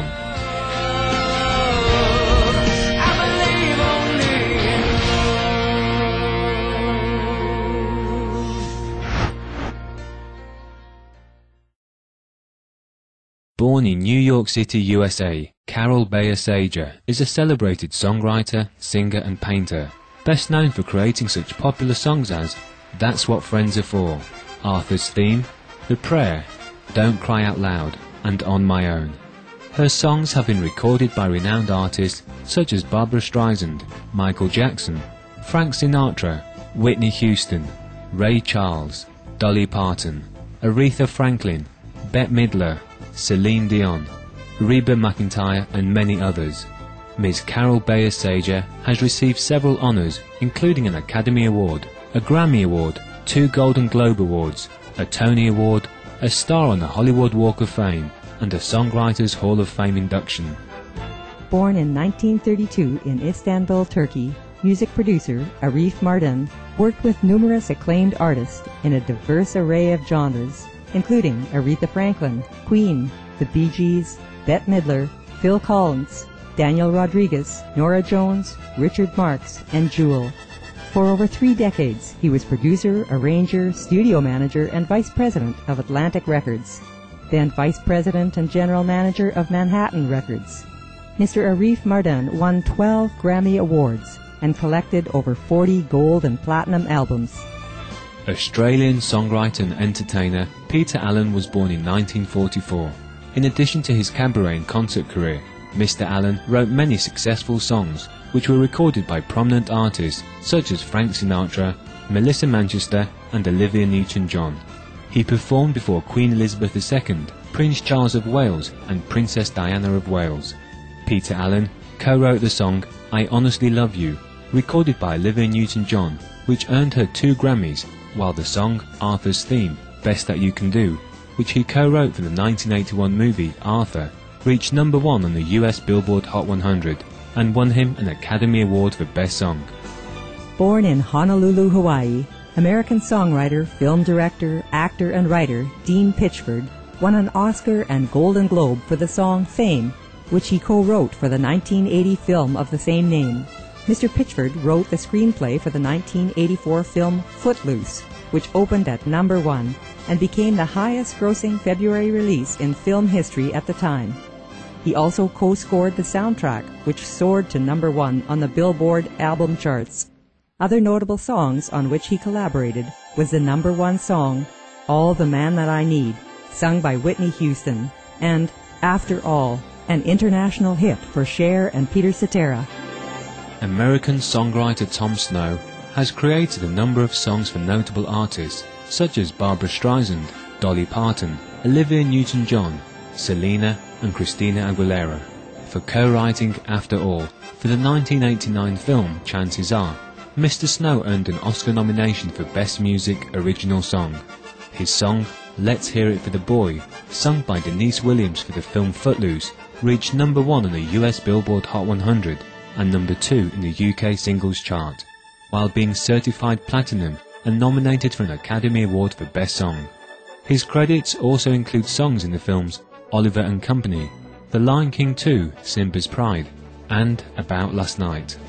Born in New York City, U S A, Carol Bayer Sager is a celebrated songwriter, singer and painter, best known for creating such popular songs as That's What Friends Are For, Arthur's Theme, The Prayer, Don't Cry Out Loud, and On My Own. Her songs have been recorded by renowned artists such as Barbra Streisand, Michael Jackson, Frank Sinatra, Whitney Houston, Ray Charles, Dolly Parton, Aretha Franklin, Bette Midler, Celine Dion, Reba McEntire and many others. Miss Carol Bayer Sager has received several honours, including an Academy Award, a Grammy Award, two Golden Globe Awards, a Tony Award, a star on the Hollywood Walk of Fame, and a Songwriters Hall of Fame induction. Born in nineteen thirty-two in Istanbul, Turkey, music producer Arif Mardin worked with numerous acclaimed artists in a diverse array of genres, including Aretha Franklin, Queen, the Bee Gees, Bette Midler, Phil Collins, Daniel Rodriguez, Norah Jones, Richard Marx, and Jewel. For over three decades, he was producer, arranger, studio manager, and vice president of Atlantic Records, then vice president and general manager of Manhattan Records. Mister Arif Mardin won twelve Grammy Awards and collected over forty gold and platinum albums. Australian songwriter and entertainer Peter Allen was born in nineteen forty-four. In addition to his cabaret and concert career, Mister Allen wrote many successful songs which were recorded by prominent artists such as Frank Sinatra, Melissa Manchester and Olivia Newton-John. He performed before Queen Elizabeth the Second, Prince Charles of Wales and Princess Diana of Wales. Peter Allen co-wrote the song I Honestly Love You, recorded by Olivia Newton-John, which earned her two Grammys, while the song Arthur's Theme, Best That You Can Do, which he co-wrote for the nineteen eighty-one movie Arthur, reached number one on the U S Billboard Hot one hundred and won him an Academy Award for Best Song. Born in Honolulu, Hawaii, American songwriter, film director, actor, and writer Dean Pitchford won an Oscar and Golden Globe for the song Fame, which he co-wrote for the nineteen eighty film of the same name. Mister Pitchford wrote the screenplay for the nineteen eighty-four film Footloose, which opened at number one and became the highest-grossing February release in film history at the time. He also co-scored the soundtrack, which soared to number one on the Billboard album charts. Other notable songs on which he collaborated was the number one song, All the Man That I Need, sung by Whitney Houston, and After All, an international hit for Cher and Peter Cetera. American songwriter Tom Snow has created a number of songs for notable artists such as Barbra Streisand, Dolly Parton, Olivia Newton-John, Selena and Christina Aguilera. For co-writing After All for the nineteen eighty-nine film Chances Are, Mister Snow earned an Oscar nomination for Best Music Original Song. His song Let's Hear It for the Boy, sung by Denise Williams for the film Footloose, reached number one on the U S Billboard Hot one hundred and number two in the U K singles chart, while being certified platinum and nominated for an Academy Award for Best Song. His credits also include songs in the films Oliver and Company, The Lion King two, Simba's Pride, and About Last Night.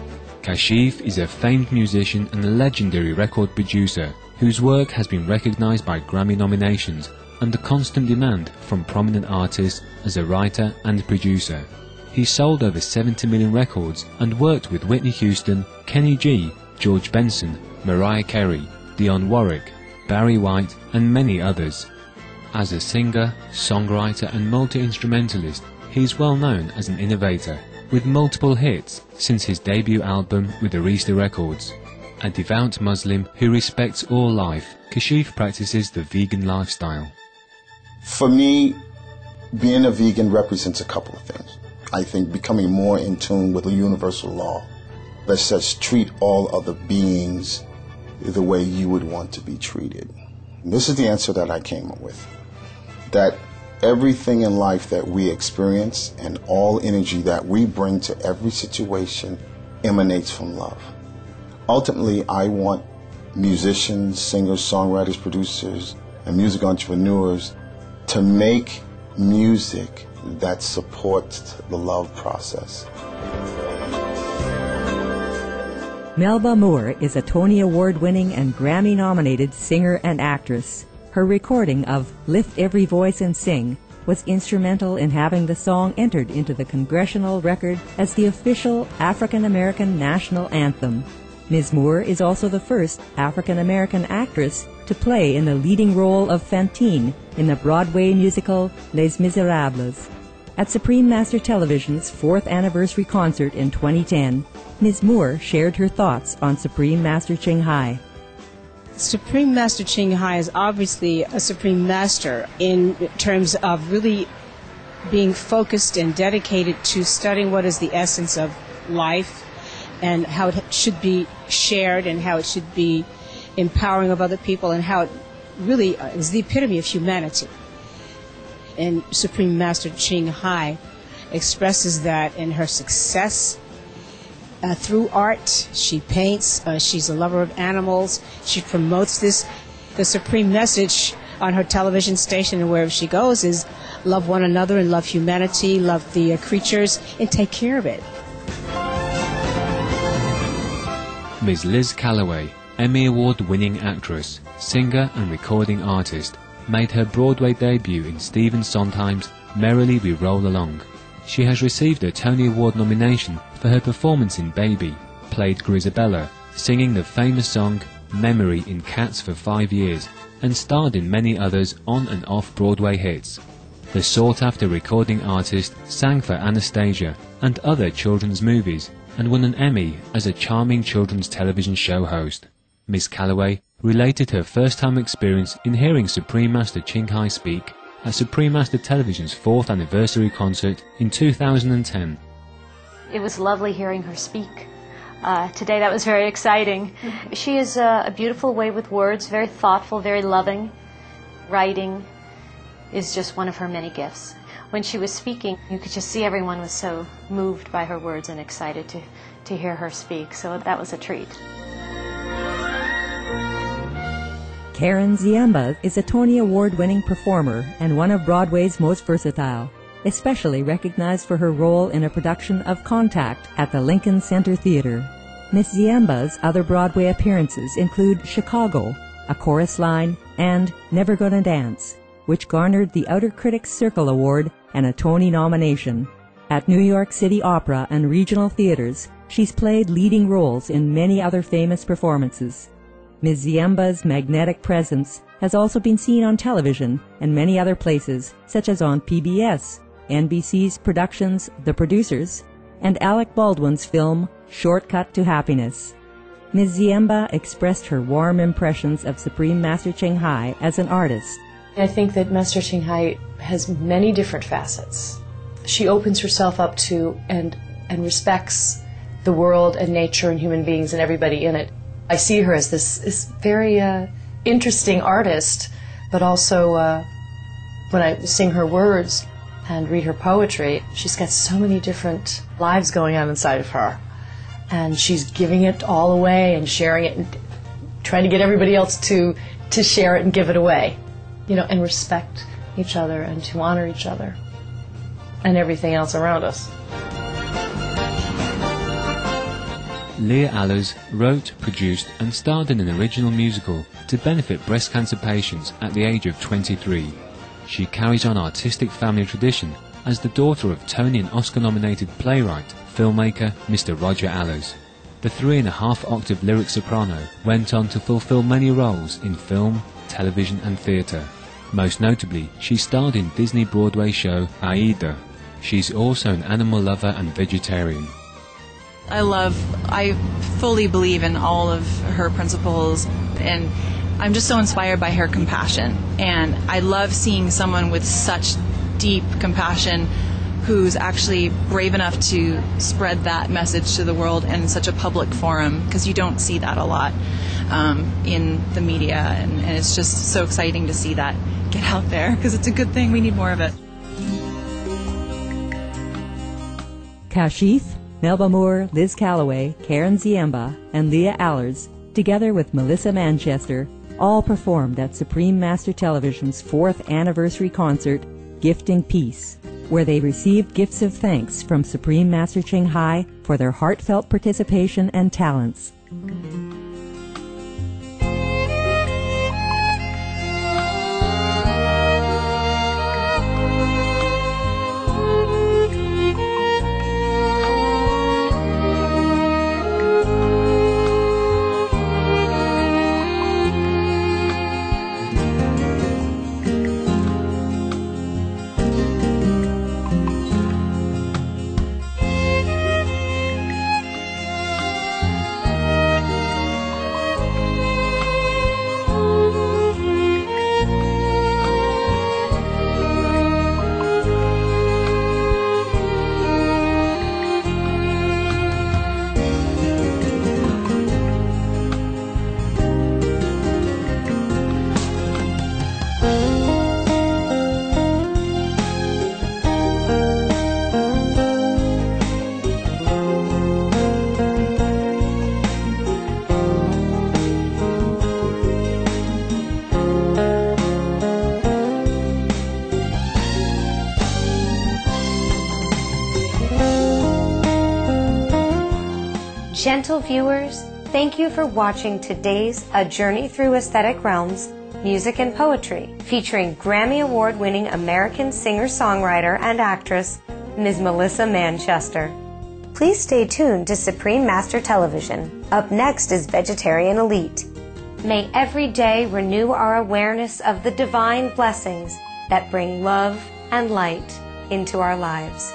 Kashif is a famed musician and a legendary record producer whose work has been recognized by Grammy nominations under constant demand from prominent artists as a writer and producer. He sold over seventy million records and worked with Whitney Houston, Kenny G, George Benson, Mariah Carey, Dionne Warwick, Barry White and many others. As a singer, songwriter and multi-instrumentalist, he is well known as an innovator, with multiple hits since his debut album with Arista Records. A devout Muslim who respects all life, Kashif practices the vegan lifestyle. For me, being a vegan represents a couple of things. I think becoming more in tune with the universal law that says treat all other beings the way you would want to be treated. And this is the answer that I came up with. That everything in life that we experience and all energy that we bring to every situation emanates from love. Ultimately, I want musicians, singers, songwriters, producers, and music entrepreneurs to make music that supports the love process. Melba Moore is a Tony Award-winning and Grammy-nominated singer and actress. Her recording of Lift Every Voice and Sing was instrumental in having the song entered into the Congressional Record as the official African-American national anthem. Miz Moore is also the first African-American actress to play in the leading role of Fantine in the Broadway musical Les Miserables. At Supreme Master Television's fourth anniversary concert in twenty ten, Miz Moore shared her thoughts on Supreme Master Ching Hai. Supreme Master Ching Hai is obviously a Supreme Master in terms of really being focused and dedicated to studying what is the essence of life and how it should be shared and how it should be empowering of other people and how it really is the epitome of humanity. And Supreme Master Ching Hai expresses that in her success uh, through art. She paints. Uh, she's a lover of animals. She promotes this. The supreme message on her television station and wherever she goes is love one another and love humanity, love the uh, creatures, and take care of it. Miz Liz Callaway, Emmy Award-winning actress, singer and recording artist, made her Broadway debut in Stephen Sondheim's Merrily We Roll Along. She has received a Tony Award nomination for her performance in Baby, played Grizabella, singing the famous song Memory in Cats for five years, and starred in many others on and off Broadway hits. The sought-after recording artist sang for Anastasia and other children's movies, and won an Emmy as a charming children's television show host. Miss Callaway related her first-time experience in hearing Supreme Master Ching Hai speak at Supreme Master Television's fourth anniversary concert in two thousand ten. It was lovely hearing her speak. Uh, today that was very exciting. She has uh, a beautiful way with words, very thoughtful, very loving. Writing is just one of her many gifts. When she was speaking, you could just see everyone was so moved by her words and excited to, to hear her speak, so that was a treat. Karen Ziemba is a Tony Award-winning performer and one of Broadway's most versatile, especially recognized for her role in a production of Contact at the Lincoln Center Theater. Miss Ziemba's other Broadway appearances include Chicago, A Chorus Line, and Never Gonna Dance, which garnered the Outer Critics Circle Award and a Tony nomination. At New York City Opera and regional theaters, she's played leading roles in many other famous performances. Miz Ziemba's magnetic presence has also been seen on television and many other places, such as on P B S, N B C's productions The Producers, and Alec Baldwin's film Shortcut to Happiness. Miz Ziemba expressed her warm impressions of Supreme Master Ching Hai as an artist. I think that Master Ching Hai has many different facets. She opens herself up to and and respects the world and nature and human beings and everybody in it. I see her as this, this very uh, interesting artist, but also uh, when I sing her words and read her poetry, she's got so many different lives going on inside of her. And she's giving it all away and sharing it and trying to get everybody else to, to share it and give it away. You know, and respect each other and to honor each other and everything else around us. Leah Allers wrote, produced and starred in an original musical to benefit breast cancer patients at the age of twenty-three. She carries on artistic family tradition as the daughter of Tony and Oscar-nominated playwright, filmmaker Mister Roger Allers. The three and a half octave lyric soprano went on to fulfill many roles in film, television and theatre. Most notably, she starred in Disney Broadway show Aida. She's also an animal lover and vegetarian. I love, I fully believe in all of her principles, and I'm just so inspired by her compassion. And I love seeing someone with such deep compassion who's actually brave enough to spread that message to the world in such a public forum, because you don't see that a lot um, in the media, and, and it's just so exciting to see that get out there, because it's a good thing. We need more of it. Kashif, Melba Moore, Liz Callaway, Karen Ziemba, and Leah Allers, together with Melissa Manchester, all performed at Supreme Master Television's fourth anniversary concert, Gifting Peace, where they received gifts of thanks from Supreme Master Ching Hai for their heartfelt participation and talents. Gentle viewers, thank you for watching today's A Journey Through Aesthetic Realms, Music and Poetry, featuring Grammy Award-winning American singer-songwriter and actress, Miz Melissa Manchester. Please stay tuned to Supreme Master Television. Up next is Vegetarian Elite. May every day renew our awareness of the divine blessings that bring love and light into our lives.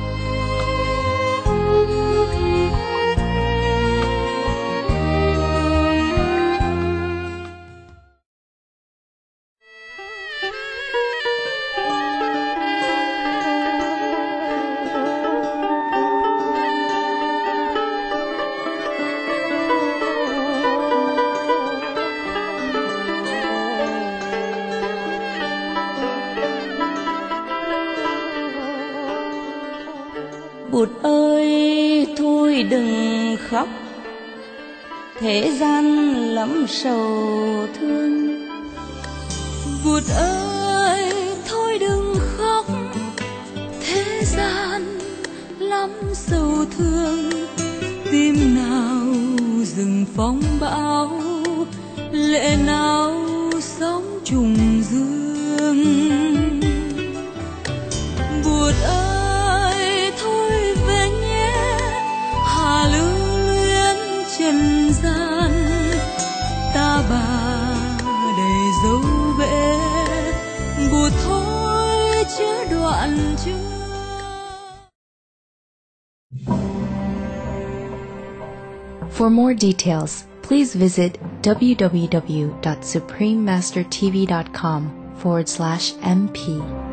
Bụt ơi thôi đừng khóc, thế gian lắm sầu thương. Bụt ơi thôi đừng khóc, thế gian lắm sầu thương. Tim nào rừng phong bão, lệ nào sóng trùng dương. Bụt ơi thôi về nhé, hà lưu luyến trần gian. Ta bà đầy dấu vẽ, Bụt thôi chớ đoạn chương. For more details, please visit w w w dot supreme master t v dot com forward slash m p.